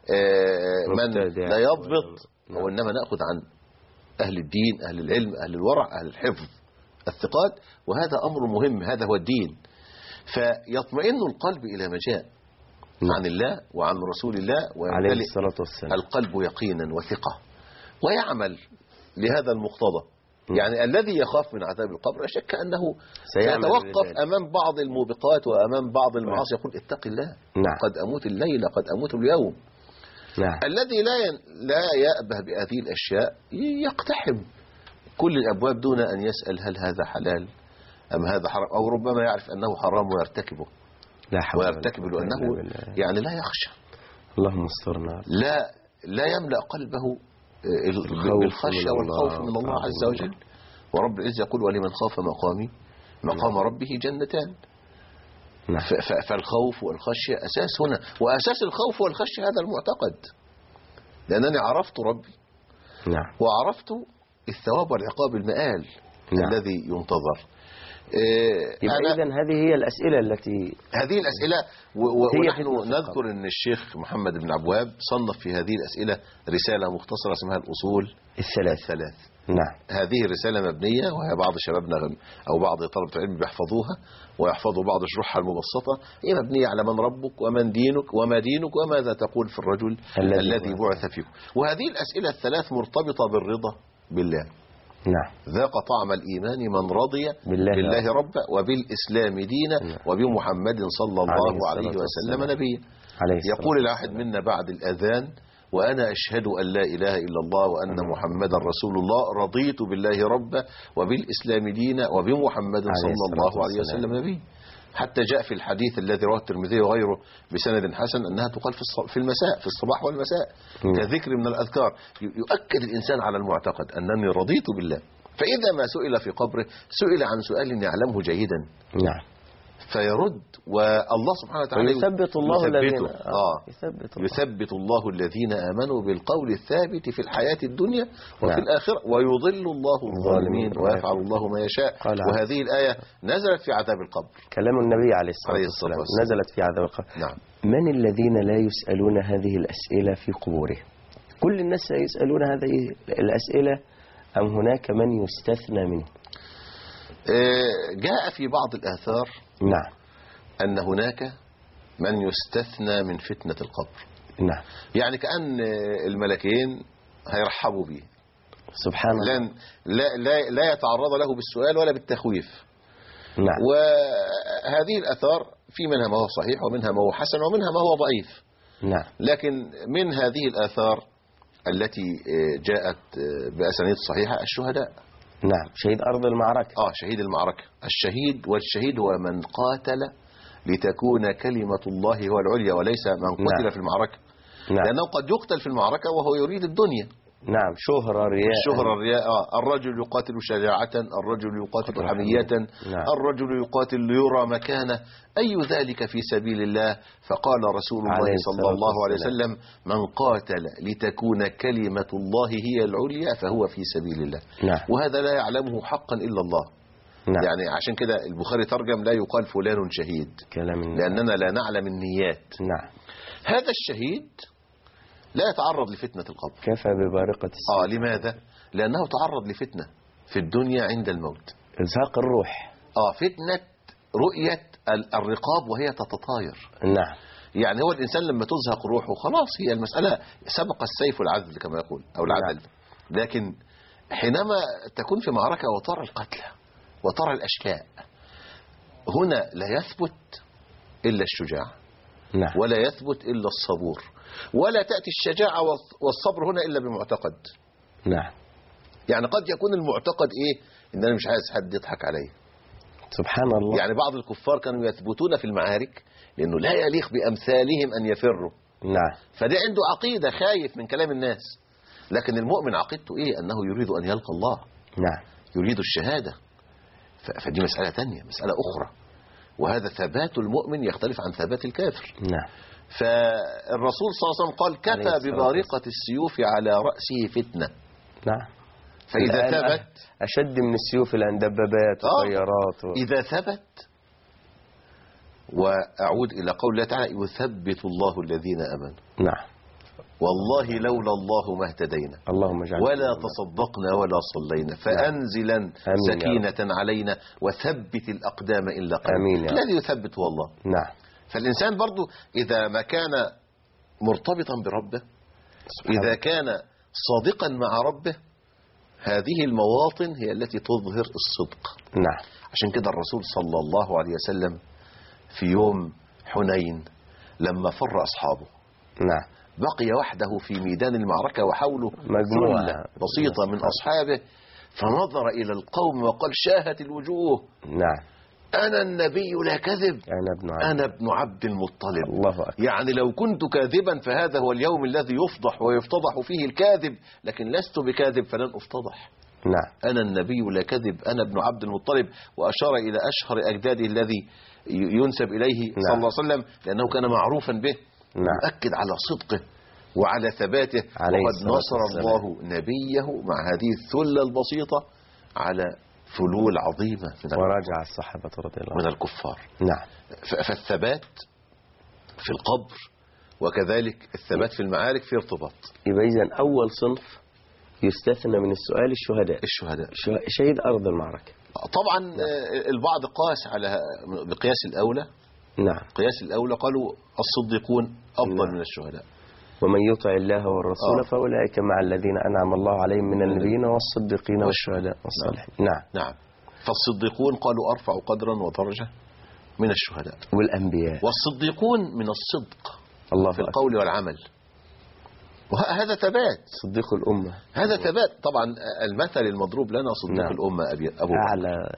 من لا يضبط، وإنما نأخذ عن أهل الدين، أهل العلم، أهل الورع، أهل الحفظ، الثقات. وهذا أمر مهم، هذا هو الدين. فيطمئن القلب إلى ما جاء عن الله وعن رسول الله، عليه الصلاة والسلام القلب يقينا وثقة، ويعمل لهذا المقتضى. يعني الذي يخاف من عذاب القبر لا شك أنه سيتوقف أمام بعض الموبقات وأمام بعض المعاصي، يقول اتق الله. نعم. قد أموت الليلة، قد أموت اليوم. نعم. الذي لا يأبه بهذه الأشياء يقتحم كل الأبواب دون أن يسأل هل هذا حلال أم هذا حرام، أو ربما يعرف أنه حرام ويرتكبه، ويرتكبه لأنه يعني لا يخشى. اللهم استرنا. لا يملأ قلبه بالخشية والخوف من الله عز وجل. ورب العزة يقول ولمن خاف مقام ربه جنتان. فالخوف والخشية أساس هنا، وأساس الخوف والخشية هذا المعتقد، لأنني عرفت ربي. نعم. وعرفت الثواب والعقاب المآل الذي ينتظر. إذن هذه هي الأسئلة هذه الأسئلة ونحن نذكر أن الشيخ محمد بن عبد الوهاب صنف في هذه الأسئلة رسالة مختصرة اسمها الأصول الثلاث. نعم. هذه الرسالة مبنية، وهي بعض شبابنا أو بعض طلبة العلم بيحفظوها ويحفظوا بعض شروحها المبسطة. هي مبنية على من ربك ومن دينك وما دينك وماذا تقول في الرجل الذي بعث فيكم. وهذه الأسئلة الثلاث مرتبطة بالرضا بالله. نعم. ذاق طعم الإيمان من رضي بالله ربا وبالإسلام دينا وبمحمد صلى الله عليه وسلم نبيا. يقول الواحد منا بعد الأذان وأنا أشهد أن لا إله إلا الله وأن محمدا رسول الله، رضيت بالله ربا وبالإسلام دينا وبمحمد صلى الله عليه وسلم نبيا. حتى جاء في الحديث الذي رواه الترمذي وغيره بسند حسن أنها تقال في المساء، في الصباح والمساء كذكر من الأذكار. يؤكد الإنسان على المعتقد أنني رضيت بالله. فإذا ما سئل في قبره سئل عن سؤال يعلمه جيدا. نعم. فيرد، والله سبحانه وتعالى ويثبت الله الذين يثبت الله الذين آمنوا بالقول الثابت في الحياة الدنيا وفي الآخرة ويضل الله الظالمين ويفعل الله ما يشاء. وهذه الآية نزلت في عذاب القبر، كلام النبي عليه الصلاة والسلام نزلت في عذاب القبر. نعم. من الذين لا يسألون هذه الأسئلة في قبورهم؟ كل الناس يسألون هذه الأسئلة أم هناك من يستثنى منه؟ جاء في بعض الآثار نعم أن هناك من يستثنى من فتنة القبر. نعم. يعني كأن الملكين هيرحبوا به سبحان الله، لا يتعرض له بالسؤال ولا بالتخويف. نعم. وهذه الآثار في منها ما هو صحيح ومنها ما هو حسن ومنها ما هو ضعيف. نعم. لكن من هذه الآثار التي جاءت بأسانيد صحيحة الشهداء. نعم. شهيد أرض المعركة. شهيد المعركة. الشهيد، والشهيد هو من قاتل لتكون كلمة الله هو العليا، وليس من قتل في المعركة. نعم. لأنه قد يقتل في المعركة وهو يريد الدنيا. نعم. شهرة رياء. الرجل يقاتل شجاعة، الرجل يقاتل حمية. نعم. الرجل يقاتل ليرى مكانه، أي ذلك في سبيل الله. فقال رسول الله صلى الله عليه وسلم: من قاتل لتكون كلمة الله هي العليا فهو في سبيل الله. نعم. وهذا لا يعلمه حقا إلا الله. نعم. يعني عشان كده البخاري ترجم: لا يقال فلان شهيد، لأننا لا نعلم النيات. نعم. هذا الشهيد لا يتعرض لفتنة القبر. كفى ببارقة السيف. لماذا؟ لأنه تعرض لفتنة في الدنيا عند الموت، إزهاق الروح. فتنة رؤية الرقاب وهي تتطاير. نعم. يعني هو الإنسان لما تزهق روحه خلاص هي المسألة سبق السيف والعدل كما يقول، أو العدل. نعم. لكن حينما تكون في معركة وترى القتلى وترى الأشلاء، هنا لا يثبت إلا الشجاع. نعم. ولا يثبت إلا الصبور، ولا تأتي الشجاعة والصبر هنا إلا بمعتقد. نعم. يعني قد يكون المعتقد إن أنا مش عايز حد يضحك علي. سبحان الله. يعني بعض الكفار كانوا يثبتون في المعارك لأنه لا يليق بأمثالهم أن يفروا. نعم. فده عنده عقيدة، خايف من كلام الناس. لكن المؤمن عقيدته أنه يريد أن يلقى الله. نعم. يريد الشهادة. فدي مسألة تانية، مسألة أخرى. وهذا ثبات المؤمن يختلف عن ثبات الكافر. نعم. فالرسول صلى الله عليه وسلم قال: كفى ببارقة السيوف على رأسه فتنة. نعم. فإذا ثبت أشد من السيوف الآن دبابات وطيارات إذا ثبت. وأعود إلى قول الله تعالى: يثبت الله الذين آمنوا. نعم. والله لولا الله ما اهتدينا، اللهم اجعلنا ولا تصدقنا ولا صلينا، فأنزلا سكينة علينا وثبت الأقدام إن لقينا. الذي يثبت هو الله. نعم. فالإنسان برضو إذا ما كان مرتبطا بربه، إذا كان صادقا مع ربه، هذه المواطن هي التي تظهر الصدق. نعم. عشان كده الرسول صلى الله عليه وسلم في يوم حنين لما فر أصحابه، نعم، بقي وحده في ميدان المعركة وحوله مجموعة بسيطة من أصحابه، فنظر إلى القوم وقال: شاهت الوجوه. نعم. أنا النبي لا كذب، أنا ابن عبد المطلب. الله أكبر. يعني لو كنت كاذبا فهذا هو اليوم الذي يفضح ويفتضح فيه الكاذب، لكن لست بكاذب فلن أفتضح. نعم. أنا النبي لا كذب، أنا ابن عبد المطلب. وأشار إلى أشهر أجداده الذي ينسب إليه صلى الله عليه وسلم، لأنه كان معروفا به. مؤكد على صدقه وعلى ثباته. وقد نصر الله نبيه مع هذه الثلة البسيطة على فلول عظيمة وراجع الصحابة رضي الله من الكفار. نعم. فالثبات في القبر وكذلك الثبات في المعارك في ارتباط. يبقى إذن أول صنف يستثنى من السؤال الشهداء شهيد أرض المعركة. طبعا البعض قاس على بقياس الأولى. نعم. قياس الأولى قالوا الصديقون أفضل من الشهداء. ومن يطع الله والرسول فأولئك مع الذين أنعم الله عليهم من النبيين والصديقين والشهداء والصالحين. نعم. فالصديقون قالوا أرفع قدرا ودرجة من الشهداء والأنبياء. والصديقون من الصدق الله في القول والعمل، وهذا ثبات. صديق الأمة هذا ثبات. طبعا المثل المضروب لنا صديق الأمة أبو أعلى.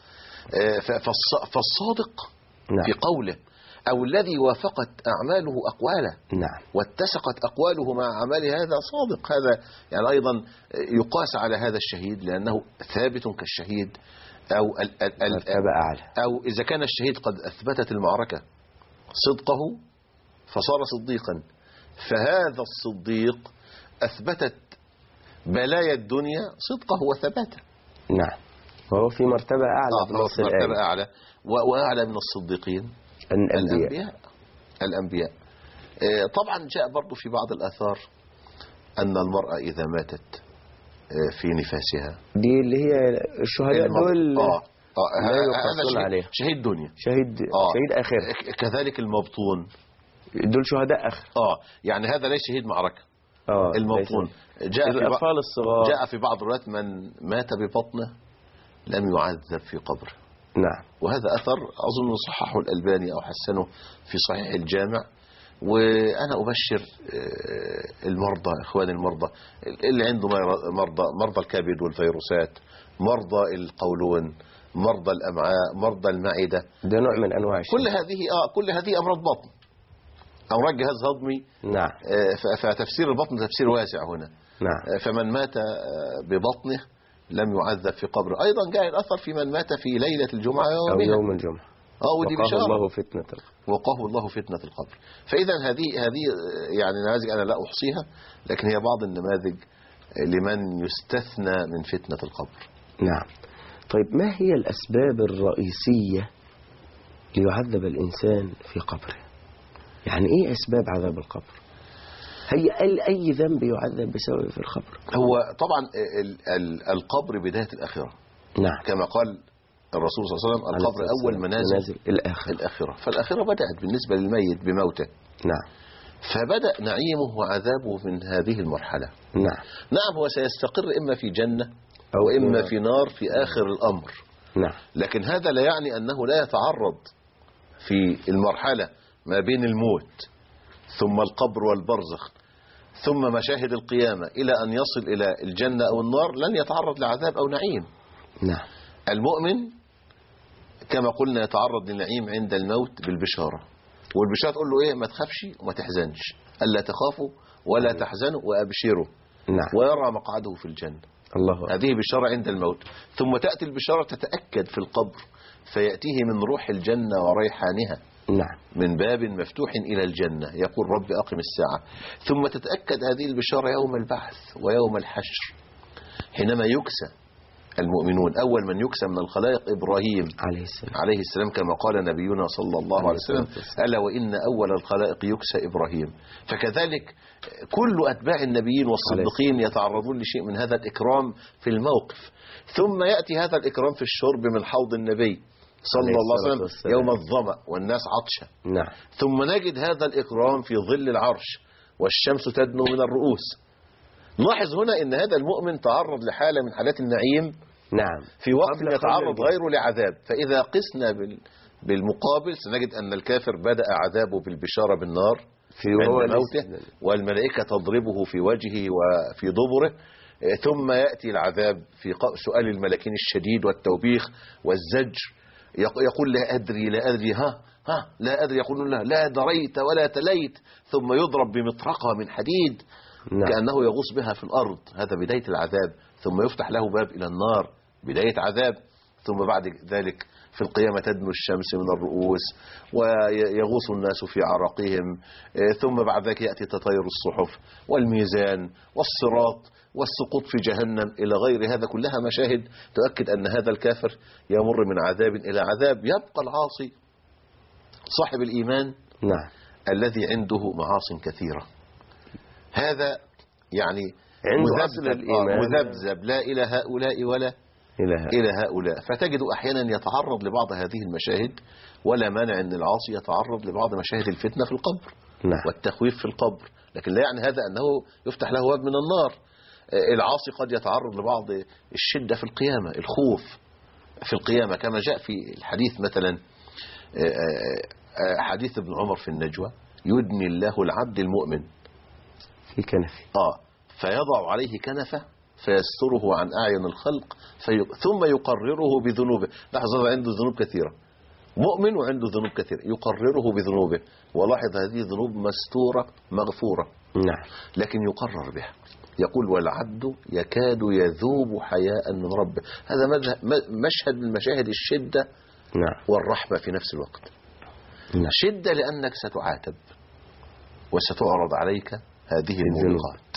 فالصادق في قوله، أو الذي وافقت أعماله أقواله. نعم. واتسقت أقواله مع أعماله، هذا صادق. هذا يعني أيضا يقاس على هذا الشهيد، لأنه ثابت كالشهيد أو مرتبة أعلى. أو إذا كان الشهيد قد أثبتت المعركة صدقه فصار صديقا، فهذا الصديق أثبتت بلايا الدنيا صدقه وثباته. نعم، وهو في مرتبة أعلى فهو في مرتبة أعلى وأعلى من الصديقين الأنبياء. طبعا جاء برضو في بعض الآثار أن المرأة إذا ماتت في نفاسها، دي اللي هي الشهداء دول لا يقصون عليها، شهيد دنيا، شهيد آخرة. كذلك المبطون دول شهداء آخرة. يعني هذا ليس شهيد معركة. المبطون الأطفال الصغار جاء في بعض الروايات من مات ببطنه لم يعذب في قبره. نعم، وهذا أثر أظن صححه الألباني أو حسنه في صحيح الجامع. وأنا أبشر المرضى، إخواني المرضى اللي عنده مرضى الكبد والفيروسات، مرضى القولون، مرضى الأمعاء، مرضى المعدة، ده نوع من أنواع كل هذه أمراض بطن، أمراض جهاز هضمي. نعم. فتفسير البطن تفسير واسع هنا. نعم. فمن مات ببطنه لم يعذب في قبره. أيضا جاء الأثر في من مات في ليلة الجمعة أو يوم الجمعة ودي بشارة وقاه الله فتنة القبر. فإذا هذه يعني نماذج أنا لا أحصيها، لكن هي بعض النماذج لمن يستثنى من فتنة القبر. نعم. طيب، ما هي الأسباب الرئيسية ليعذب الإنسان في قبره؟ يعني إيه أسباب عذاب القبر؟ هي أي ذنب يعذب بسببه في القبر؟ هو طبعا القبر بداية الآخرة. نعم. كما قال الرسول صلى الله عليه وسلم القبر أول منازل الآخرة. فالآخرة بدأت بالنسبة للميت بموته. نعم. فبدأ نعيمه وعذابه من هذه المرحلة. نعم، هو سيستقر إما في جنة أو إما في نار في آخر الأمر. نعم. لكن هذا لا يعني أنه لا يتعرض في المرحلة ما بين الموت ثم القبر والبرزخ ثم مشاهد القيامة إلى أن يصل إلى الجنة أو النار، لن يتعرض لعذاب أو نعيم. نعم. المؤمن كما قلنا يتعرض للنعيم عند الموت بالبشارة، والبشارة تقول له إيه؟ ما تخافش وما تحزنش، ألا تخافوا ولا تحزنوا وأبشروا. نعم. ويرى مقعده في الجنة. الله. هذه بشارة عند الموت. ثم تأتي البشارة تتأكد في القبر، فيأتيه من روح الجنة وريحانها. نعم. من باب مفتوح إلى الجنة، يقول رب أقم الساعة. ثم تتأكد هذه البشارة يوم البعث ويوم الحشر، حينما يكسى المؤمنون. أول من يكسى من الخلائق إبراهيم عليه السلام كما قال نبينا صلى الله عليه وسلم ألا وإن أول الخلائق يكسى إبراهيم. فكذلك كل أتباع النبيين والصديقين يتعرضون لشيء من هذا الإكرام في الموقف. ثم يأتي هذا الإكرام في الشرب من حوض النبي صلى الله عليه وسلم يوم الظمأ والناس عطشة. نعم. ثم نجد هذا الإكرام في ظل العرش والشمس تدنو من الرؤوس. نلاحظ هنا ان هذا المؤمن تعرض لحالة من حالات النعيم. نعم. في وقت يتعرض غيره لعذاب. فإذا قسنا بالمقابل سنجد أن الكافر بدأ عذابه بالبشارة بالنار عند موته، والملائكة تضربه في وجهه وفي دبره. ثم يأتي العذاب في سؤال الملكين الشديد والتوبيخ والزجر. يقول لا أدري لا أدري، يقولون لا دريت ولا تليت. ثم يضرب بمطرقة من حديد. نعم. كأنه يغوص بها في الأرض. هذا بداية العذاب. ثم يفتح له باب إلى النار، بداية عذاب. ثم بعد ذلك في القيامة تدنو الشمس من الرؤوس ويغوص الناس في عرقهم. ثم بعد ذلك يأتي تطير الصحف والميزان والصراط والسقوط في جهنم إلى غير هذا. كلها مشاهد تؤكد أن هذا الكافر يمر من عذاب إلى عذاب. يبقى العاصي صاحب الإيمان. نعم. الذي عنده معاص كثيرة، هذا يعني مذبذب لا إلى هؤلاء ولا إلى هؤلاء. فتجد أحيانا يتعرض لبعض هذه المشاهد، ولا مانع أن العاصي يتعرض لبعض مشاهد الفتنة في القبر. نعم. والتخويف في القبر. لكن لا يعني هذا أنه يفتح له باب من النار. العاصي قد يتعرض لبعض الشدة في القيامة، الخوف في القيامة، كما جاء في الحديث مثلا حديث ابن عمر في النجوى: يدني الله العبد المؤمن في كنفه فيضع عليه كنفه فيستره عن أعين الخلق ثم يقرره بذنوبه. لاحظ هذا عنده ذنوب كثيرة، مؤمن وعنده ذنوب كثيرة، يقرره بذنوبه. ولاحظ هذه ذنوب مستورة مغفورة. نعم. لكن يقرر بها. يقول والعبد يكاد يذوب حياء من ربه. هذا مشهد من مشاهد الشدة نعم. والرحمة في نفس الوقت. نعم. شدة لأنك ستعاتب وستعرض عليك هذه الموبقات،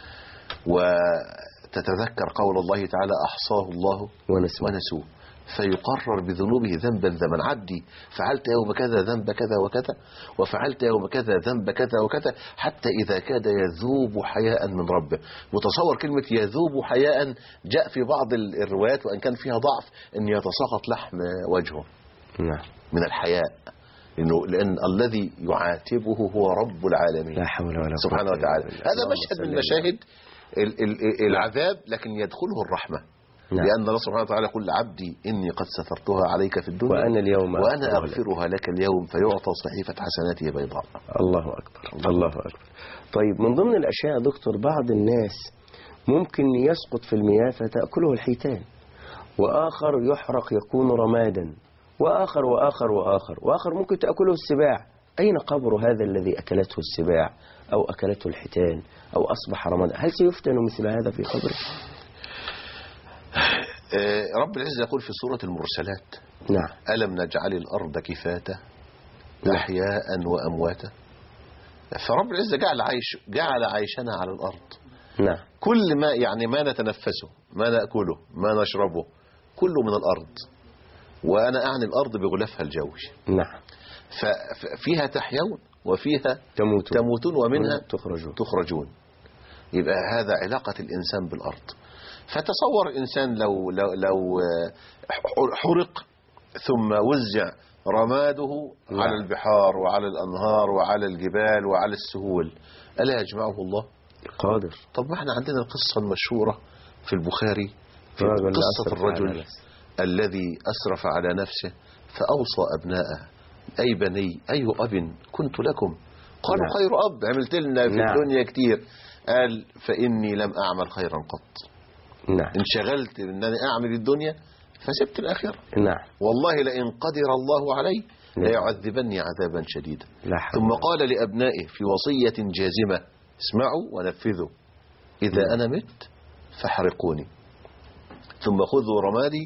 وتتذكر قول الله تعالى أحصاه الله ونسوه، فيقرر بذنوبه ذنبا ذنبا. عبدي فعلت يوم كذا ذنب كذا وكذا، وفعلت يوم كذا ذنب كذا وكذا، حتى إذا كاد يذوب حياء من ربه. متصور كلمة يذوب حياء جاء في بعض الروايات وأن كان فيها ضعف أن يتساقط لحم وجهه نعم. من الحياء، لأن الذي يعاتبه هو رب العالمين لا حول ولا قوة سبحانه وتعالى. هذا مشهد من مشاهد العذاب، لكن يدخله الرحمة. نعم. لأن الله سبحانه وتعالى يقول عبدي إني قد سترتها عليك في الدنيا وأنا أغفرها لك اليوم، فيعطى صحيفة حسناته بيضاء. الله أكبر. الله أكبر. طيب من ضمن الأشياء دكتور، بعض الناس ممكن يسقط في المياه فتأكله الحيتان، وآخر يحرق يكون رمادا، وآخر ممكن تأكله السباع. أين قبر هذا الذي أكلته السباع أو أكلته الحيتان أو أصبح رمادا؟ هل سيفتن مثل هذا في قبره؟ رب العزة يقول في سورة المرسلات نعم. ألم نجعل الأرض كفاتا أحياء وأمواتا. فرب العزة جعل عيشنا على الأرض. نعم. كل ما يعني ما نتنفسه، ما نأكله، ما نشربه، كله من الأرض. وأنا أعني الأرض بغلافها الجوي. نعم. ففيها تحيون وفيها تموتون ومنها تخرجون. يبقى هذا علاقة الإنسان بالأرض. فتصور الإنسان لو حرق ثم وزع رماده على البحار وعلى الأنهار وعلى الجبال وعلى السهول، ألا يجمعه الله؟ قادر. طب ما احنا عندنا القصة المشهورة في البخاري، في قصة الرجل الذي أسرف على نفسه فأوصى أبناءه أي بني أي أب كنت لكم، قالوا خير أب، عملت لنا في الدنيا كتير. قال فإني لم أعمل خيرا قط. نعم. انشغلت بأنني أعمل الدنيا فسبت الآخرة. نعم. والله لئن قدر الله علي ليعذبني عذابا شديدا. ثم قال لأبنائه في وصية جازمة اسمعوا ونفذوا، إذا أنا مت فاحرقوني، ثم خذوا رمادي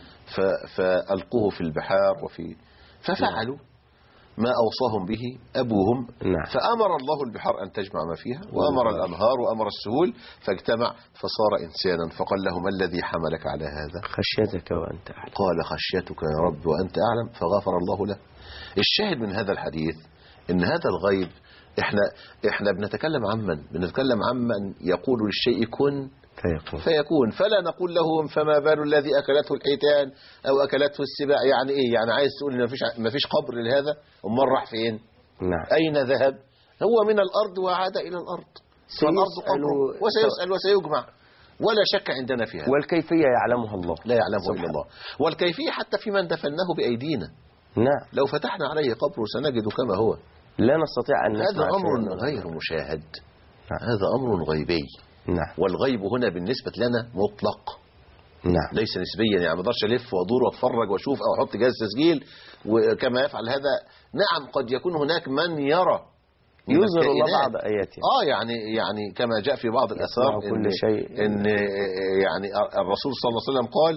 فألقوه في البحار ففعلوا ما أوصاهم به أبوهم. فأمر الله البحار أن تجمع ما فيها، وأمر الأنهار وأمر السهول فاجتمع فصار إنسانا. فقال له ما الذي حملك على هذا؟ خشيتك وأنت أعلم. قال خشيتك يا رب وأنت أعلم، فغفر الله له. الشاهد من هذا الحديث إن هذا الغيب إحنا بنتكلم عمن يقول للشيء كن فيكون. فلا نقول لهم فما بال الذي أكلته الحيتان أو أكلته السباع. يعني إيه؟ يعني عايز تقول إن ما فيش قبر لهذا؟ أمال راح فين؟ نعم. أين ذهب؟ هو من الأرض وعاد إلى الأرض، فالأرض قبره وسيسأل وسيجمع، ولا شك عندنا فيها. والكيفية يعلمها الله، لا يعلمه إلا الله. والكيفية حتى في من دفناه بأيدينا. نعم. لو فتحنا عليه قبره سنجد كما هو، لا نستطيع أن نسمع. هذا أمر غير مشاهد. هذا أمر غيبي. نعم. والغيب هنا بالنسبة لنا مطلق. نعم. ليس نسبيا، يعني ما اقدرش الف وادور واتفرج واشوف او احط جهاز تسجيل وكما يفعل هذا. نعم قد يكون هناك من يرى يظهر الله بعض اياته. يعني كما جاء في بعض الاثار كل شيء ان يعني الرسول صلى الله عليه وسلم قال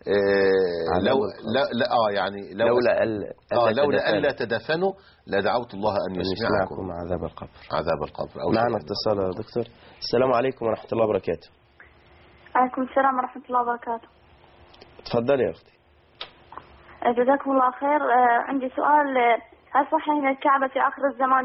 لولا ألا تدفنوا لدعوت الله أن يسمعكم عذاب القبر. معنا اتصال يا دكتور. السلام عليكم ورحمة الله وبركاته. عليكم السلام ورحمة الله وبركاته. تفضلي يا أختي. جزاكم الله خير. عندي سؤال، هل صحيح أن الكعبة في آخر الزمان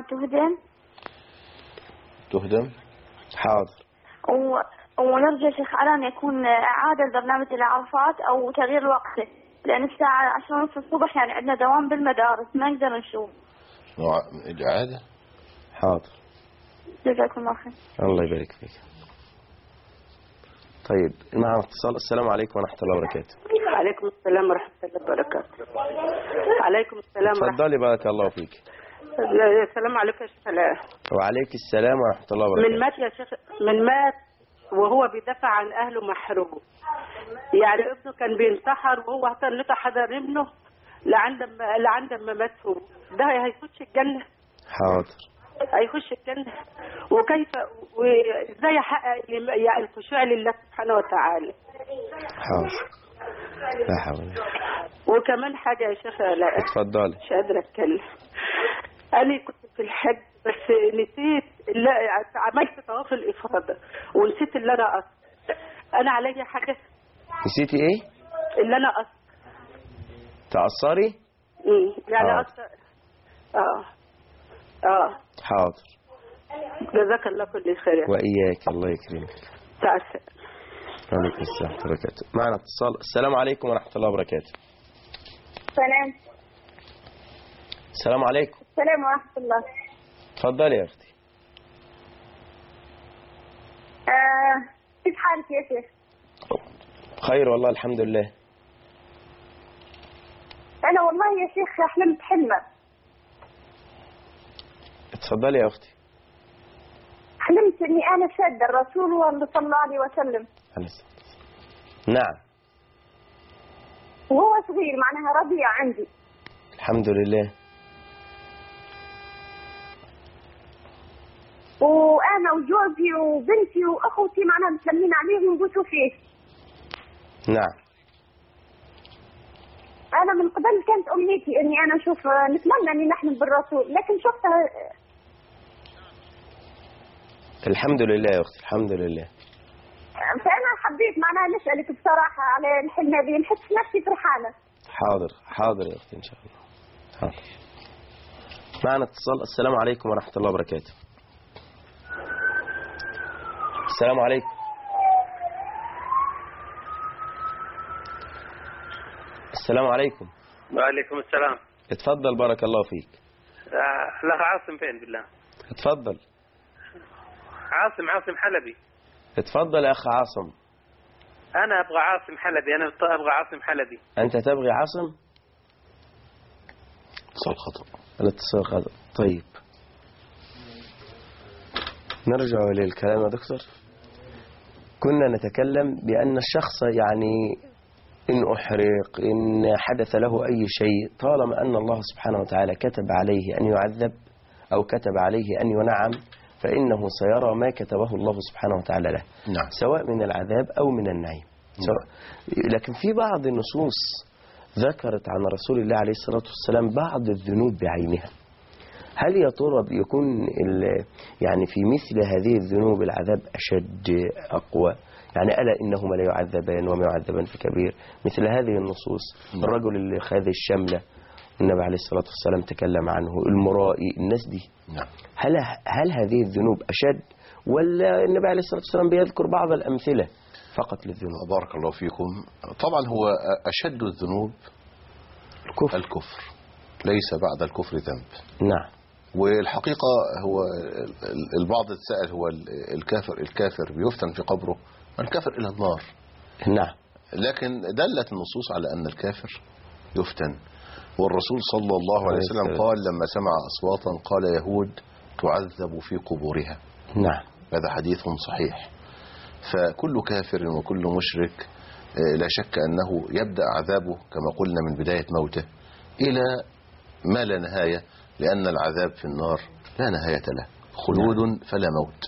تهدم؟ حاضر. ونرجو شيخ على أن يكون إعادة البرنامج إلى عرفات أو تغيير الوقت، لأن الساعة 10:30 الصبح يعني عندنا دوام بالمدارس ما نقدر نشوف. إعادة؟ حاضر. جزاكم الله خير. الله يبارك فيك. طيب معنا اتصال. السلام عليكم ورحمة الله وبركاته. وعليكم السلام ورحمة الله وبركاته. وعليكم السلام. تفضلي بارك الله فيك. السلام عليكم يا شيخ علاء. وعليك السلام ورحمة الله وبركاته. من مات يا شيخ، من مات وهو بيدافع عن أهله محروم، يعني ابنه كان بينتحر وهو نطح حدا ابنه لعند ما مات هو، ده هيخش الجنة؟ حاضر. هيخش الجنة؟ وكيف وازاي يحقق يعني الخشوع لله سبحانه وتعالى؟ حاضر. لا حول. وكمان حاجة يا شيخ، لا اتفضلي. مش قادرة اتكلم. انا كنت في الحج بس نسيت، لا عملت طواف الافاضة ونسيت اللي انا اقصر. انا عليا حاجة؟ نسيتي ايه؟ اللي انا اقصر. تقصري؟ يعني حاضر. اقصر. حاضر. جزاك الله كل خير. وإياك، الله يكرمك. تعال. عليكم السلام ورحمة الله وبركاته. معنا اتصال. السلام عليكم ورحمة الله وبركاته. سلام. السلام عليكم. السلام ورحمة الله. تفضلي يا أختي. كيف حالك يا شيخ؟ خير والله الحمد لله. أنا والله يا شيخ حلمت حلمة. اتفضلي يا أختي. حلمت إني أنا شادة الرسول صلى الله عليه وسلم. نعم. وهو صغير معناها رضيع عندي. الحمد لله. وأنا وجوزي وبنتي وأخوتي معناها متلمين عليه ونبوسوا فيه. نعم. أنا من قبل كانت أمنيتي إني أنا أشوف نتمنى إني نحلم بالرسول، لكن شفتها. الحمد لله يا أختي، الحمد لله. فأنا حبيت معناها نسألك بصراحة على الحلم هذه، نحس نفسي فرحانة. حاضر حاضر يا أختي إن شاء الله. حاضر. معنا اتصال. السلام عليكم ورحمة الله وبركاته. السلام عليكم. السلام عليكم. وعليكم السلام. اتفضل بارك الله فيك. الأخ عاصم فين بالله؟ اتفضل. عاصم حلبي. اتفضل يا أخ عاصم. أنا أبغى عاصم حلبي، أنا أبغى عاصم حلبي. أنت تبغي عاصم؟ اتصال خطأ. الاتصال خطأ. طيب نرجع للكلام يا دكتور. كنا نتكلم بأن الشخص يعني إن أحرق إن حدث له أي شيء، طالما أن الله سبحانه وتعالى كتب عليه أن يعذب أو كتب عليه أن ينعم، فإنه سيرى ما كتبه الله سبحانه وتعالى له. نعم. سواء من العذاب أو من النعيم. لكن في بعض النصوص ذكرت عن رسول الله عليه الصلاة والسلام بعض الذنوب بعينها. هل يا ترى يكون يعني في مثل هذه الذنوب العذاب أشد أقوى؟ يعني ألا إنهما لا يعذبان وما يعذبان في كبير، مثل هذه النصوص. الرجل اللي خاذ الشملة النبي عليه الصلاة والسلام تكلم عنه، المرائي، الناس دي. نعم. هل هذه الذنوب أشد، ولا النبي عليه الصلاة والسلام بيذكر بعض الأمثلة فقط للذنوب؟ بارك الله فيكم. طبعا هو أشد الذنوب الكفر، ليس بعد الكفر ذنب. نعم. والحقيقة هو البعض اتسأل هو الكافر بيفتن في قبره؟ الكافر إلى النار. نعم. لكن دلت النصوص على أن الكافر يفتن. والرسول صلى الله عليه وسلم قال لما سمع أصواتا قال يهود تعذب في قبورها. نعم. هذا حديث صحيح. فكل كافر وكل مشرك لا شك أنه يبدأ عذابه كما قلنا من بداية موته إلى ما لا نهاية، لأن العذاب في النار لا نهاية له، خلود فلا موت.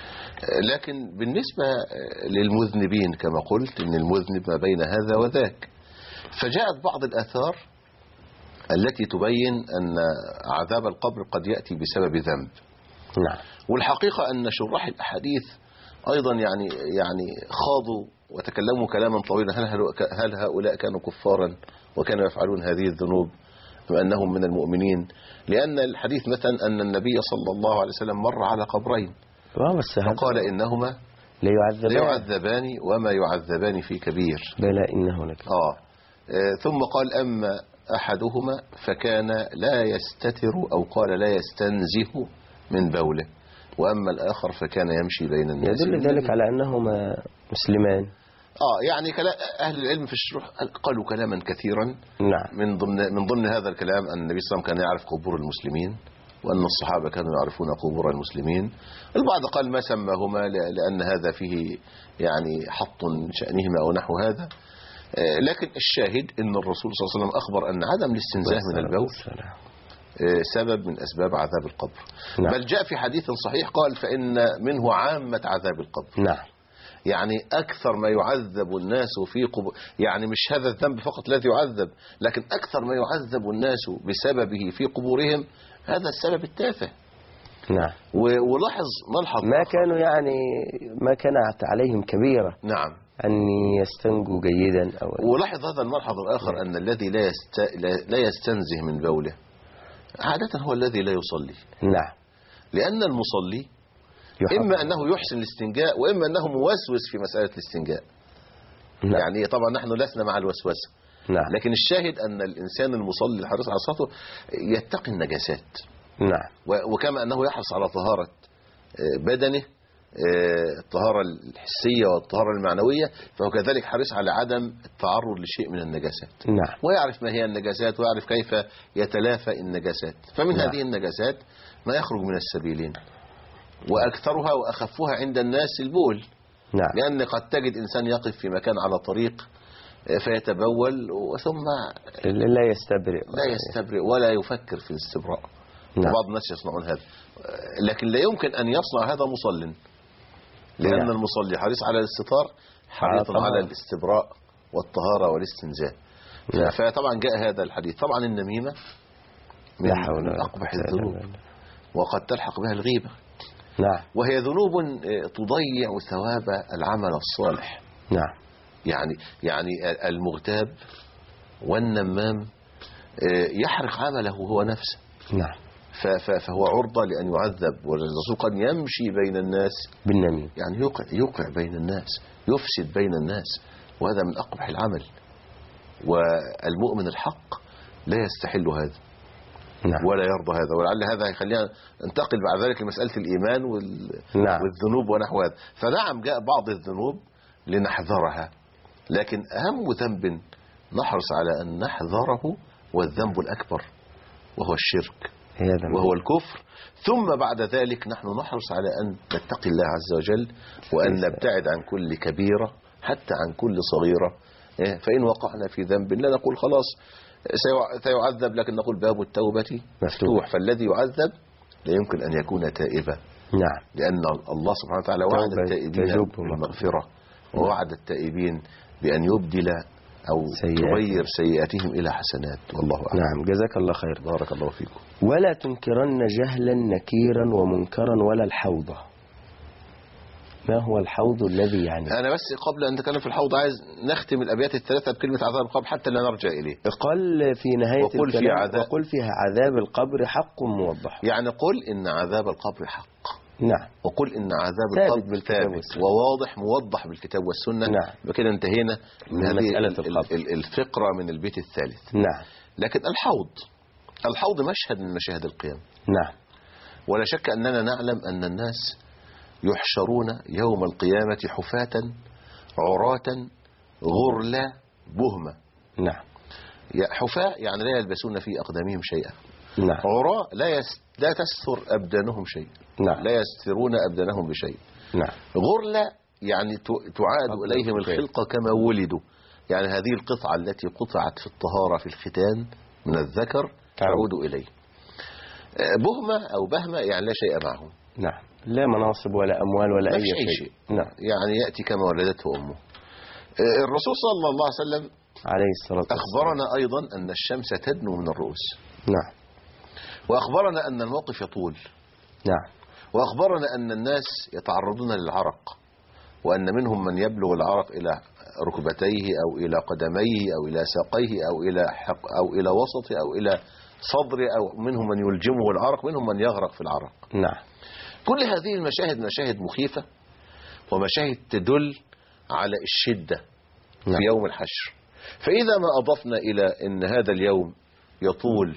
لكن بالنسبة للمذنبين كما قلت إن المذنب ما بين هذا وذاك، فجاءت بعض الآثار التي تبين أن عذاب القبر قد يأتي بسبب ذنب. نعم. والحقيقة أن شراح الأحاديث أيضا يعني خاضوا وتكلموا كلاما طويلا. هل هؤلاء كانوا كفارا وكانوا يفعلون هذه الذنوب أم أنهم من المؤمنين؟ لأن الحديث مثلا أن النبي صلى الله عليه وسلم مر على قبرين فقال إنهما لا يعذبان وما يعذبان في كبير بلى إنه لك. ثم قال أما أحدهما فكان لا يستتر أو قال لا يستنزه من بوله، وأما الآخر فكان يمشي بين الناس. يدل ذلك على أنهما مسلمان. يعني أهل العلم في الشروح قالوا كلاما كثيرا. نعم. من ضمن هذا الكلام أن النبي صلى الله عليه وسلم كان يعرف قبور المسلمين، وأن الصحابة كانوا يعرفون قبور المسلمين. البعض قال ما سماهما لأن هذا فيه يعني حط شأنهما أو نحو هذا. لكن الشاهد أن الرسول صلى الله عليه وسلم أخبر أن عدم الاستنزاه من البول سبب من أسباب عذاب القبر. نعم. بل جاء في حديث صحيح قال فإن منه عامة عذاب القبر. نعم. يعني أكثر ما يعذب الناس في قبور، يعني مش هذا الذنب فقط الذي يعذب، لكن أكثر ما يعذب الناس بسببه في قبورهم هذا السبب التافه. نعم. ولاحظ ملحظ ما كانوا يعني ما كانت عليهم كبيرة نعم أن يستنجوا جيدا ولاحظ هذا الملحظ الآخر أن الذي لا يستنزه من بوله عادة هو الذي لا يصلي. نعم. لأن المصلي إما أنه يحسن الاستنجاء وإما أنه موسوس في مسألة الاستنجاء. نعم. يعني طبعا نحن لسنا مع الوسوسة. نعم. لكن الشاهد أن الإنسان المصلي الحريص على صلاته يتقي النجاسات. نعم. وكما أنه يحرص على طهارة بدنه، الطهارة الحسية والطهارة المعنوية، فهو كذلك حريص على عدم التعرض لشيء من النجاسات. نعم. ويعرف ما هي النجاسات ويعرف كيف يتلافى النجاسات. فمن نعم. هذه النجاسات ما يخرج من السبيلين، وأكثرها وأخفها عند الناس البول. نعم. لأن قد تجد إنسان يقف في مكان على طريق فيتبول ثم لا يستبرئ ولا يفكر في الاستبراء. نعم. بعض الناس يصنعون هذا، لكن لا يمكن أن يصنع هذا مصل، لأن نعم. المصلي حريص على الاستطار، حريص على الاستبراء والطهارة والاستنزاء. نعم. فطبعا جاء هذا الحديث. طبعا النميمة من أقبح الذنوب وقد تلحق بها الغيبة. نعم. وهي ذنوب تضيع ثواب العمل الصالح. نعم. يعني المغتاب والنمام يحرق عمله هو نفسه. نعم. فهو عرضة لأن يعذب. والرسول قد يمشي بين الناس بالنميم، يعني يوقع بين الناس، يفسد بين الناس، وهذا من أقبح العمل. والمؤمن الحق لا يستحل هذا. نعم. ولا يرضى هذا. ولعل هذا يخلينا ننتقل بعد ذلك لمسألة الإيمان نعم. والذنوب ونحو هذا. فنعم جاء بعض الذنوب لنحذرها، لكن أهم ذنب نحرص على أن نحذره والذنب الأكبر وهو الشرك وهو الكفر. ثم بعد ذلك نحن نحرص على أن نتقي الله عز وجل وأن نبتعد عن كل كبيرة حتى عن كل صغيرة. فإن وقعنا في ذنب لا نقول خلاص سيعذب، لكن نقول باب التوبة مفتوح. فالذي يعذب لا يمكن أن يكون تائبا. نعم. لأن الله سبحانه وتعالى وعد التائبين بالمغفرة، ووعد التائبين بأن يبدل أو يغير سيئاتهم إلى حسنات. والله أعلم. نعم. جزاك الله خير. بارك الله فيكم. ولا تنكرن جهلا نكيرا ومنكرا ولا الحوض. ما هو الحوض الذي يعني؟ أنا بس قبل أن نتكلم في الحوض عايز نختم الأبيات الثلاثة بكلمة عذاب القبر حتى لا نرجع إليه. قال في نهاية الكلام وقل فيها عذاب القبر حق موضح. يعني قل إن عذاب القبر حق. نعم. وقل إن عذاب القبر ثابت وواضح موضح بالكتاب والسنة. نعم. بكده انتهينا من هذه الفقرة من البيت الثالث. نعم. لكن الحوض مشهد من مشاهد القيامة. نعم. ولا شك أننا نعلم أن الناس يحشرون يوم القيامة حفاة عراة غرلا بهمة. نعم. حفاة يعني لا يلبسون في أقدامهم شيئا. نعم. عراة لا تستر أبدانهم شيء. نعم. لا يسترون أبدانهم بشيء. نعم. غرلا يعني تعاد إليهم الخلقة كما ولدوا. يعني هذه القطعة التي قطعت في الطهارة في الختان من الذكر تعود إليه. بهمة أو بهمة يعني لا شيء معهم. نعم. لا مناصب ولا أموال ولا أي شيء. نعم. يعني يأتي كما ولدته أمه. الرسول صلى الله عليه وسلم عليه الصلاة والسلام أخبرنا أيضا أن الشمس تدنو من الرؤوس. نعم. وأخبرنا أن الموقف يطول. نعم. وأخبرنا أن الناس يتعرضون للعرق، وأن منهم من يبلغ العرق إلى ركبتيه أو إلى قدميه أو إلى ساقيه أو إلى وسطه أو إلى صدره، أو منهم من يلجمه العرق، منهم من يغرق في العرق. نعم. كل هذه المشاهد مشاهد مخيفة ومشاهد تدل على الشدة في يوم الحشر. فإذا ما أضفنا إلى أن هذا اليوم يطول،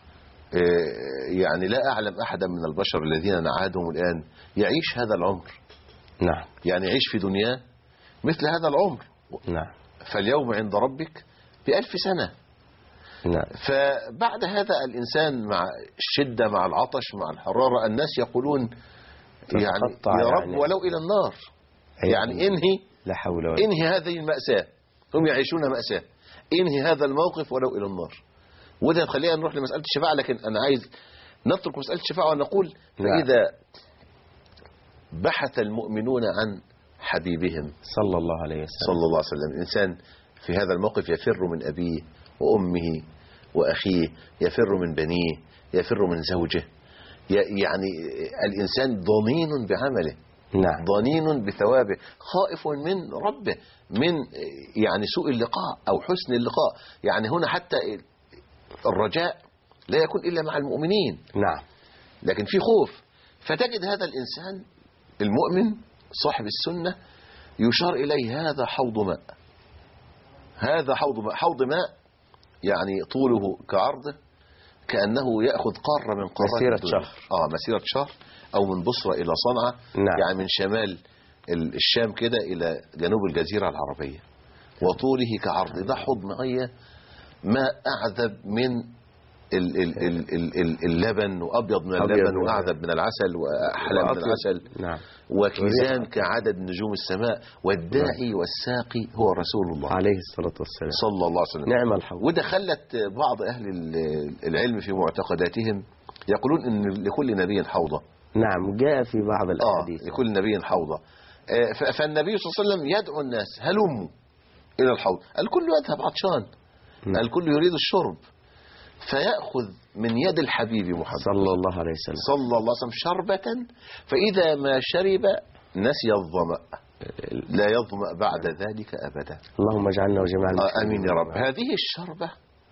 يعني لا أعلم أحدا من البشر الذين نعادهم الآن يعيش هذا العمر. نعم. يعني يعيش في دنياه مثل هذا العمر. نعم. فاليوم عند ربك ب1000 سنة. نعم. فبعد هذا الإنسان مع الشدة مع العطش مع الحرارة الناس يقولون يعني يا رب يعني ولو إلى النار. يعني انهي لا حول ولا انهي هذه المأساة. هم يعيشون مأساة. انهي هذا الموقف ولو إلى النار. وده خلينا نروح لمسألة الشفاعة، لكن أنا عايز نترك مسألة الشفاعة ونقول فإذا بحث المؤمنون عن حبيبهم صلى الله عليه وسلم، صلى الله عليه وسلم، الإنسان في هذا الموقف يفر من أبيه وأمه وأخيه، يفر من بنيه، يفر من زوجه، يعني الإنسان ضنين بعمله، نعم، ضنين بثوابه، خائف من ربه، من يعني سوء اللقاء أو حسن اللقاء. يعني هنا حتى الرجاء لا يكون إلا مع المؤمنين، نعم، لكن في خوف. فتجد هذا الإنسان المؤمن صاحب السنة يشار إليه هذا حوض ماء، هذا حوض ماء، حوض ماء يعني طوله كعرضه، كأنه يأخذ قارة من قارات مسيرة الدنيا. شهر. مسيرة شهر، أو من بصرة إلى صنعاء، نعم. يعني من شمال الشام كده إلى جنوب الجزيرة العربية، وطوله كعرض. ده حوض مية ما أعذب من اللبن، وأبيض من اللبن، وأعذب من العسل، وأحلى من العسل. نعم. وكيزان كعدد نجوم السماء، والداعي والساقي هو رسول الله عليه الصلاة والسلام صلى الله عليه وسلم. نعم الحوض. وده خلت بعض أهل العلم في معتقداتهم يقولون إن لكل نبي حوضة. نعم، جاء في بعض الأحاديث لكل نبي حوضة. فالنبي صلى الله عليه وسلم يدعو الناس هلموا إلى الحوض، الكل يذهب عطشان، الكل يريد الشرب، فيأخذ من يد الحبيب محمد صلى الله عليه وسلم شربة، فإذا ما شرب نسي الظمأ، لا يظمأ بعد ذلك أبدا. اللهم اجعلنا وجميعا آمين يا رب. هذه الشربة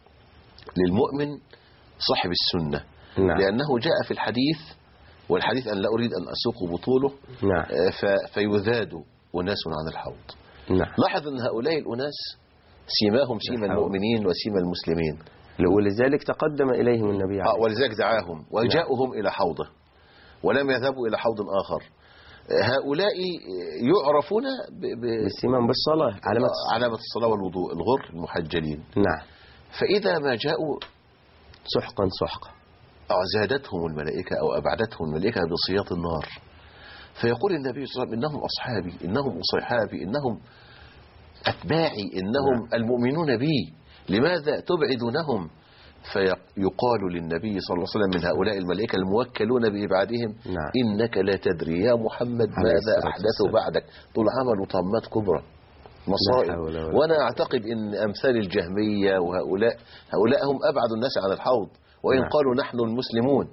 للمؤمن صاحب السنة، نعم. لأنه جاء في الحديث، والحديث أن لا أريد أن أسوق بطوله، نعم. فيذاد أناس عن الحوض. نعم. لاحظ أن هؤلاء الأناس سيماهم سيما المؤمنين وسيما المسلمين، ولذلك تقدم إليهم النبي عليه ولذلك دعاهم وجاءهم إلى حوضه ولم يذهبوا إلى حوض آخر. هؤلاء يعرفون بالسيمان بالصلاة، علامة الصلاة والوضوء، الغر المحجلين. نعم. فإذا ما جاءوا سحقا سحقا زادتهم الملائكة أو أبعدتهم الملائكة بصياط النار، فيقول النبي صلى الله عليه وسلم إنهم أصحابي، إنهم أصحابي، إنهم أتباعي، إنهم المؤمنون بي، لماذا تبعدونهم؟ فيقال للنبي صلى الله عليه وسلم من هؤلاء الملائكة الموكلون بإبعادهم، نعم. إنك لا تدري يا محمد ماذا أحدثوا بعدك، طول عملوا طامات كبرى مصائب. وأنا أعتقد إن أمثال الجهمية وهؤلاء هم أبعد الناس عن الحوض، وإن نعم. قالوا نحن المسلمون.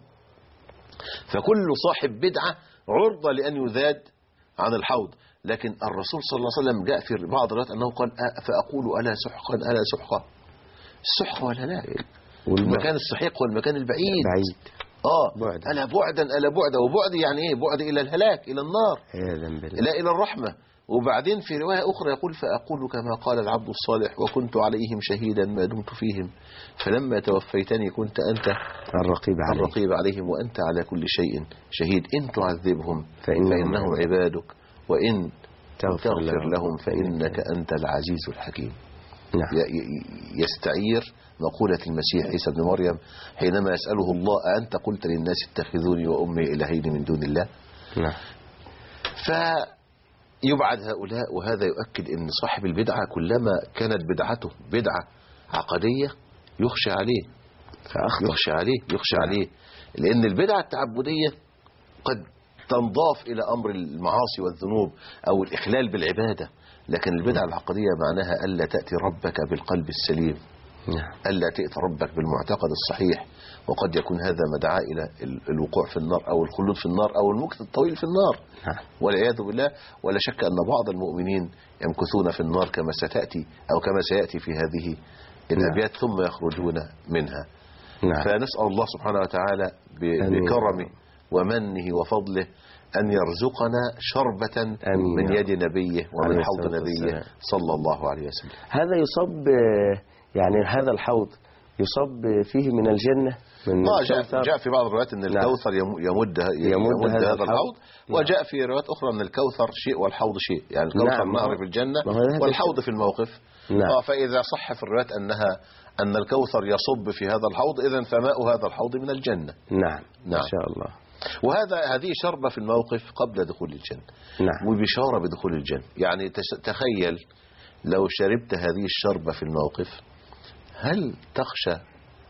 فكل صاحب بدعة عرضة لأن يذاد عن الحوض. لكن الرسول صلى الله عليه وسلم جاء في بعض الروايات أنه قال فأقول ألا سحقا ألا سحقا، السحق والهلاك، المكان السحيق هو المكان البعيد، بعد. ألا بعدا ألا بعدا، وبعد يعني إيه؟ بعد إلى الهلاك، إلى النار، لا إلى الرحمة. وبعدين في رواية أخرى يقول فأقول كما قال العبد الصالح وكنت عليهم شهيدا ما دمت فيهم، فلما توفيتني كنت أنت الرقيب عليهم وأنت على كل شيء شهيد، إن تعذبهم فإنهم عبادك وإن تغفر لهم فإنك أنت العزيز الحكيم. نعم. يستعير مقولة المسيح عيسى بن مريم حينما يسأله الله أنت قلت للناس اتخذوني وأمي إلهين من دون الله. نعم. فيبعد هؤلاء، وهذا يؤكد أن صاحب البدعة كلما كانت بدعته بدعة عقدية يخشى عليه، يخشى عليه، لأن البدعة التعبدية قد تنضاف إلى أمر المعاصي والذنوب أو الإخلال بالعبادة، لكن البدعة العقدية معناها ألا تأتي ربك بالقلب السليم، ألا تأتي ربك بالمعتقد الصحيح، وقد يكون هذا مدعاة إلى الوقوع في النار أو الخلود في النار أو المكث الطويل في النار والعياذ بالله. ولا شك أن بعض المؤمنين يمكثون في النار كما ستأتي أو كما سيأتي في هذه الأبيات ثم يخرجون منها. فنسأل الله سبحانه وتعالى بكرمه ومنه وفضله أن يرزقنا شربة من يد نبيه ومن حوض نبيه صلى الله عليه وسلم. هذا يصب يعني هذا الحوض يصب فيه من الجنة من جاء في بعض الروايات أن الكوثر يمد هذا الحوض، وجاء في روايات أخرى أن الكوثر شيء والحوض شيء، يعني الكوثر نهر في الجنة والحوض في الموقف. فإذا صح في الروايات أن الكوثر يصب في هذا الحوض، إذن فماء هذا الحوض من الجنة. نعم إن شاء الله. هذه شربة في الموقف قبل دخول الجنة. وبشارة بدخول الجنة. يعني تخيل لو شربت هذه الشربة في الموقف، هل تخشى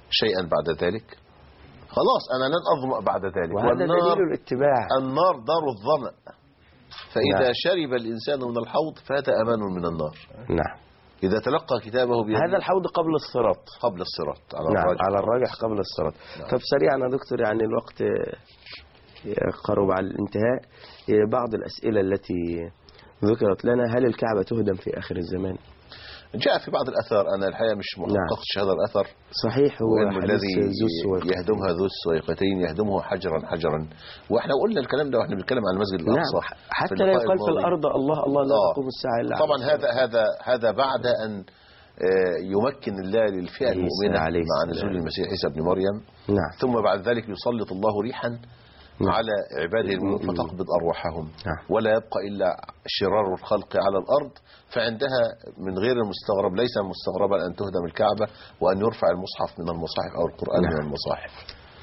شيئا بعد ذلك خلاص أنا لن أظمأ بعد ذلك. وهذا دليل الاتباع. النار دار الظمأ، فإذا نعم. شرب الإنسان من الحوض فهذا أمان من النار. نعم. إذا تلقى كتابه بيده هذا الحوض قبل الصراط. قبل الصراط على نعم الراجح. على الراجح قبل الصراط. نعم. طب سريعا يا دكتور، يعني الوقت قرب على الانتهاء. بعض الأسئلة التي ذكرت لنا: هل الكعبة تهدم في آخر الزمان؟ جاء في بعض الأثار، أنا الحقيقة مش محققش هذا الأثر. صحيح، هو وإن الذي ذو السويقتين. يهدمها ذو السويقتين يهدمه حجرا حجرا. وإحنا قلنا الكلام ده وإحنا بنتكلم عن المسجد الأقصى. نعم. حتى لا يقال في الأرض الله الله لا تقوم الساعة إلا. طبعا هذا بعد أن يمكن الله للفئة المؤمنة مع نزول المسيح عيسى ابن مريم. نعم. ثم بعد ذلك يسلط الله ريحا على عباده المؤمنين فتقبض أرواحهم. ولا يبقى إلا شرار الخلق على الأرض. فعندها من غير المستغرب، ليس مستغربا أن تهدم الكعبة وأن يرفع المصحف من المصاحف أو القرآن من المصاحف.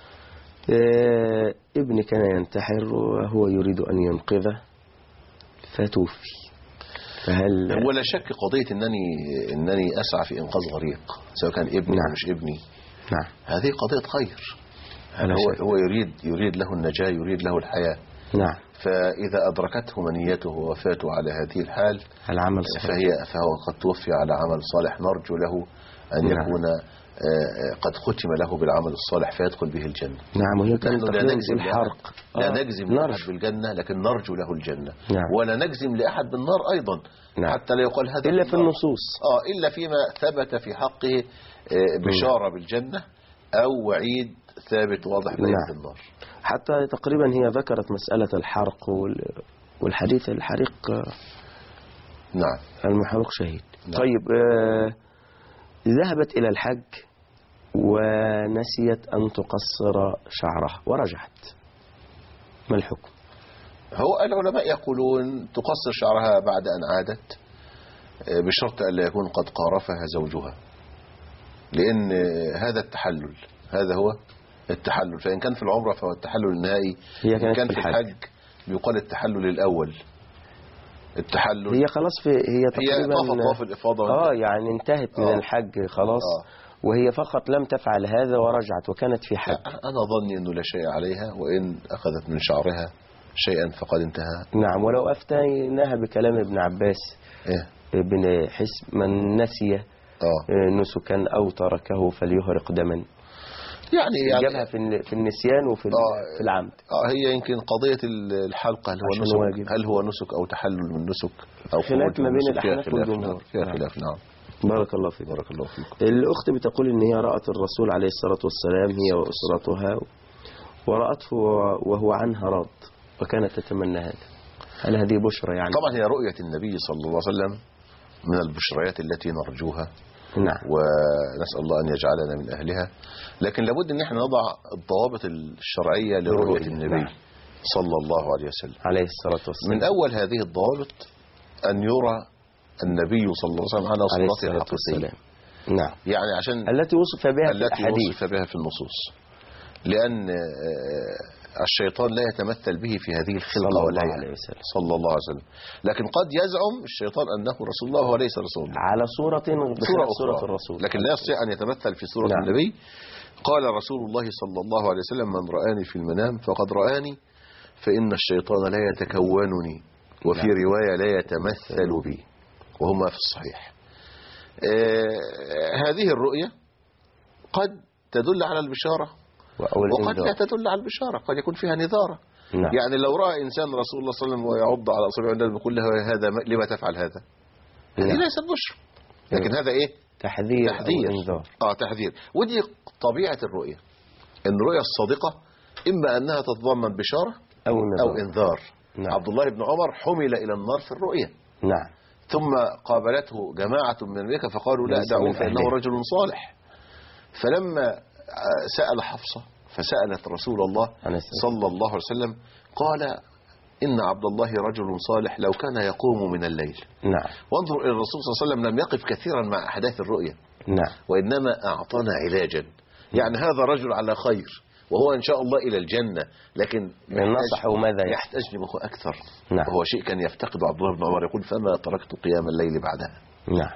ابني كان ينتحر وهو يريد أن ينقذه فتوفي، فهل ولا شك قضية أنني أسعى في إنقاذ غريق سواء كان ابني أو مش ابني. نعم. هذه قضية خير. هو يريد له النجاة، يريد له الحياة. نعم. فإذا أدركته منيته ووفاته على هذه الحال العمل فهو قد توفي على عمل صالح، نرجو له أن يكون قد ختم له بالعمل الصالح فيدخل به الجنة. نعم. وهي كانت لا نجزم الحرق لا نجزم لأحد بالجنة، لكن نرجو له الجنة. نعم. ولا نجزم لأحد بالنار أيضا. نعم. حتى لا يقال هذا إلا في النصوص إلا فيما ثبت في حقه بشارة بالجنة أو وعيد ثابت واضح بين النار. حتى تقريبا هي ذكرت مسألة الحرق والحديث الحريق. نعم. المحروق شهيد. نعم. طيب ذهبت إلى الحج ونسيت أن تقصر شعرها ورجعت، ما الحكم؟ هو العلماء يقولون تقصر شعرها بعد أن عادت بشرط أن لا يكون قد قارفها زوجها، لأن هذا التحلل، هذا هو التحلل. فإن كان في العمرة فهو التحلل النهائي. إن كان في الحج بيقال التحلل الأول. التحلل هي خلاص هي تقريبا طواف الإفاضة يعني انتهت من الحج خلاص. وهي فقط لم تفعل هذا ورجعت وكانت في حج. أنا ظني أنه لا شيء عليها، وإن أخذت من شعرها شيئا فقد انتهى. نعم. ولو أفتيناها بكلام ابن عباس ابن حسب: من نسي نسكا أو تركه فليهرق دما. يعني جابها في النسيان وفي في العمد. هي يمكن قضية الحلقة هل هو نسك أو تحلل من نسك أو خلاف ما بين الأحناف والجمهور. فيها خلاف. نعم. بارك الله فيك. بارك الله فيك. الأخت بتقول إن هي رأت الرسول عليه الصلاة والسلام هي وأسرتها، ورأته وهو عنها راض وكانت تتمنى هذا. هل هذه بشرى يعني؟ طبعا هي رؤية النبي صلى الله عليه وسلم من البشريات التي نرجوها. نعم. ونسأل الله أن يجعلنا من أهلها. لكن لابد أن احنا نضع الضوابط الشرعية لرؤية النبي صلى الله عليه وسلم عليه الصلاة والسلام. من أول هذه الضوابط أن يرى النبي صلى الله عليه وسلم على صورته الحقيقية. نعم. يعني عشان التي وصف بها في الأحاديث، وصف بها في النصوص، لأن الشيطان لا يتمثل به في هذه الخلقة والهيئة صلى الله عليه وسلم. لكن قد يزعم الشيطان أنه رسول الله وليس رسول الله على صورة الرسول، لكن لا يستطيع أن يتمثل في صورة النبي. قال رسول الله صلى الله عليه وسلم: من رآني في المنام فقد رآني، فإن الشيطان لا يتكونني، وفي رواية لا يتمثل بي، وهما في الصحيح. هذه الرؤية قد تدل على البشارة وقد لا تدل على البشارة، قد يكون فيها نذارة. نعم. يعني لو رأى إنسان رسول الله صلى الله عليه وسلم ويعض على أصابعه الناس بيقول له هذا لما تفعل هذا؟ هذه ليست بشر، لكن هذا إيه؟ تحذير. تحذير. ودي طبيعة الرؤية. الرؤية الصادقة إما أنها تتضمن بشارة أو إنذار. نعم. عبد الله بن عمر حمل إلى النار في الرؤية. نعم. ثم قابلته جماعة من الملائكة فقالوا لا دعوه فإنه رجل صالح. فلما سأل حفصة فسألت رسول الله صلى الله عليه وسلم قال: إن عبد الله رجل صالح لو كان يقوم من الليل. نعم. وانظر إلى الرسول صلى الله عليه وسلم لم يقف كثيرا مع أحداث الرؤيا. نعم. وإنما أعطانا علاجا. يعني هذا رجل على خير وهو إن شاء الله إلى الجنة، لكن نصحه ماذا يحتاج لمخ أكثر. نعم. وهو شيء كان يفتقد عبد الله بن عمر، يقول: فما تركت قيام الليل بعدها. نعم.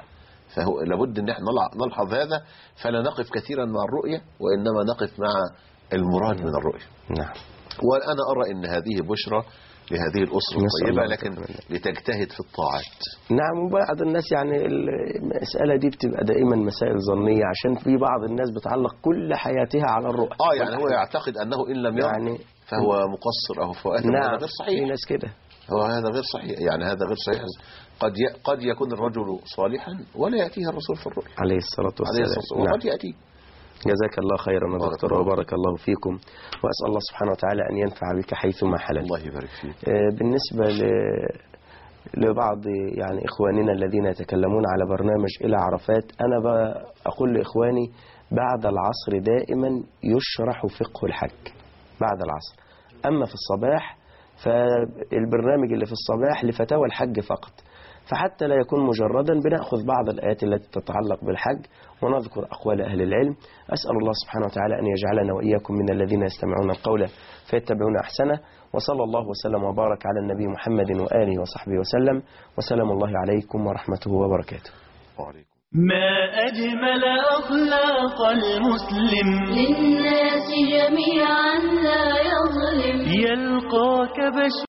فهو لابد ان احنا نلحظ هذا، فلا نقف كثيرا مع الرؤية، وإنما نقف مع المراد من الرؤية. نعم. وأنا أرى أن هذه بشرى لهذه الأسرة الطيبة، لكن لتجتهد في الطاعات. نعم. وبعض الناس يعني المسألة دي بتبقى دائما مسائل ظنية، عشان في بعض الناس بتعلق كل حياتها على الرؤى. يعني هو يعتقد أنه إن لم يرى يعني فهو مقصر أو فهو آثم. نعم. هذا غير صحيح. في ناس كده. هو هذا غير صحيح، يعني هذا غير صحيح. قد يكون الرجل صالحا ولا يأتيه الرسول في الرؤيا عليه الصلاة والسلام. وقد يأتيه. جزاك الله خيرا يا دكتور، وبارك الله فيكم، وأسأل الله سبحانه وتعالى أن ينفع بك حيثما حلل. الله يبارك فيك. بالنسبة لبعض يعني إخواننا الذين يتكلمون على برنامج إلى عرفات، أنا أقول لإخواني بعد العصر دائما يشرح فقه الحج بعد العصر. أما في الصباح فالبرنامج اللي في الصباح لفتاوى الحج فقط، فحتى لا يكون مجردا بنأخذ بعض الآيات التي تتعلق بالحج ونذكر أقوال أهل العلم. أسأل الله سبحانه وتعالى أن يجعلنا وإياكم من الذين يستمعون القول فيتبعون أحسنه، وصلى الله وسلم وبارك على النبي محمد وآله وصحبه وسلم، وسلام الله عليكم ورحمته وبركاته. وعليكم. ما أجمل أخلاق المسلم، للناس جميعا لا يظلم، يلقاك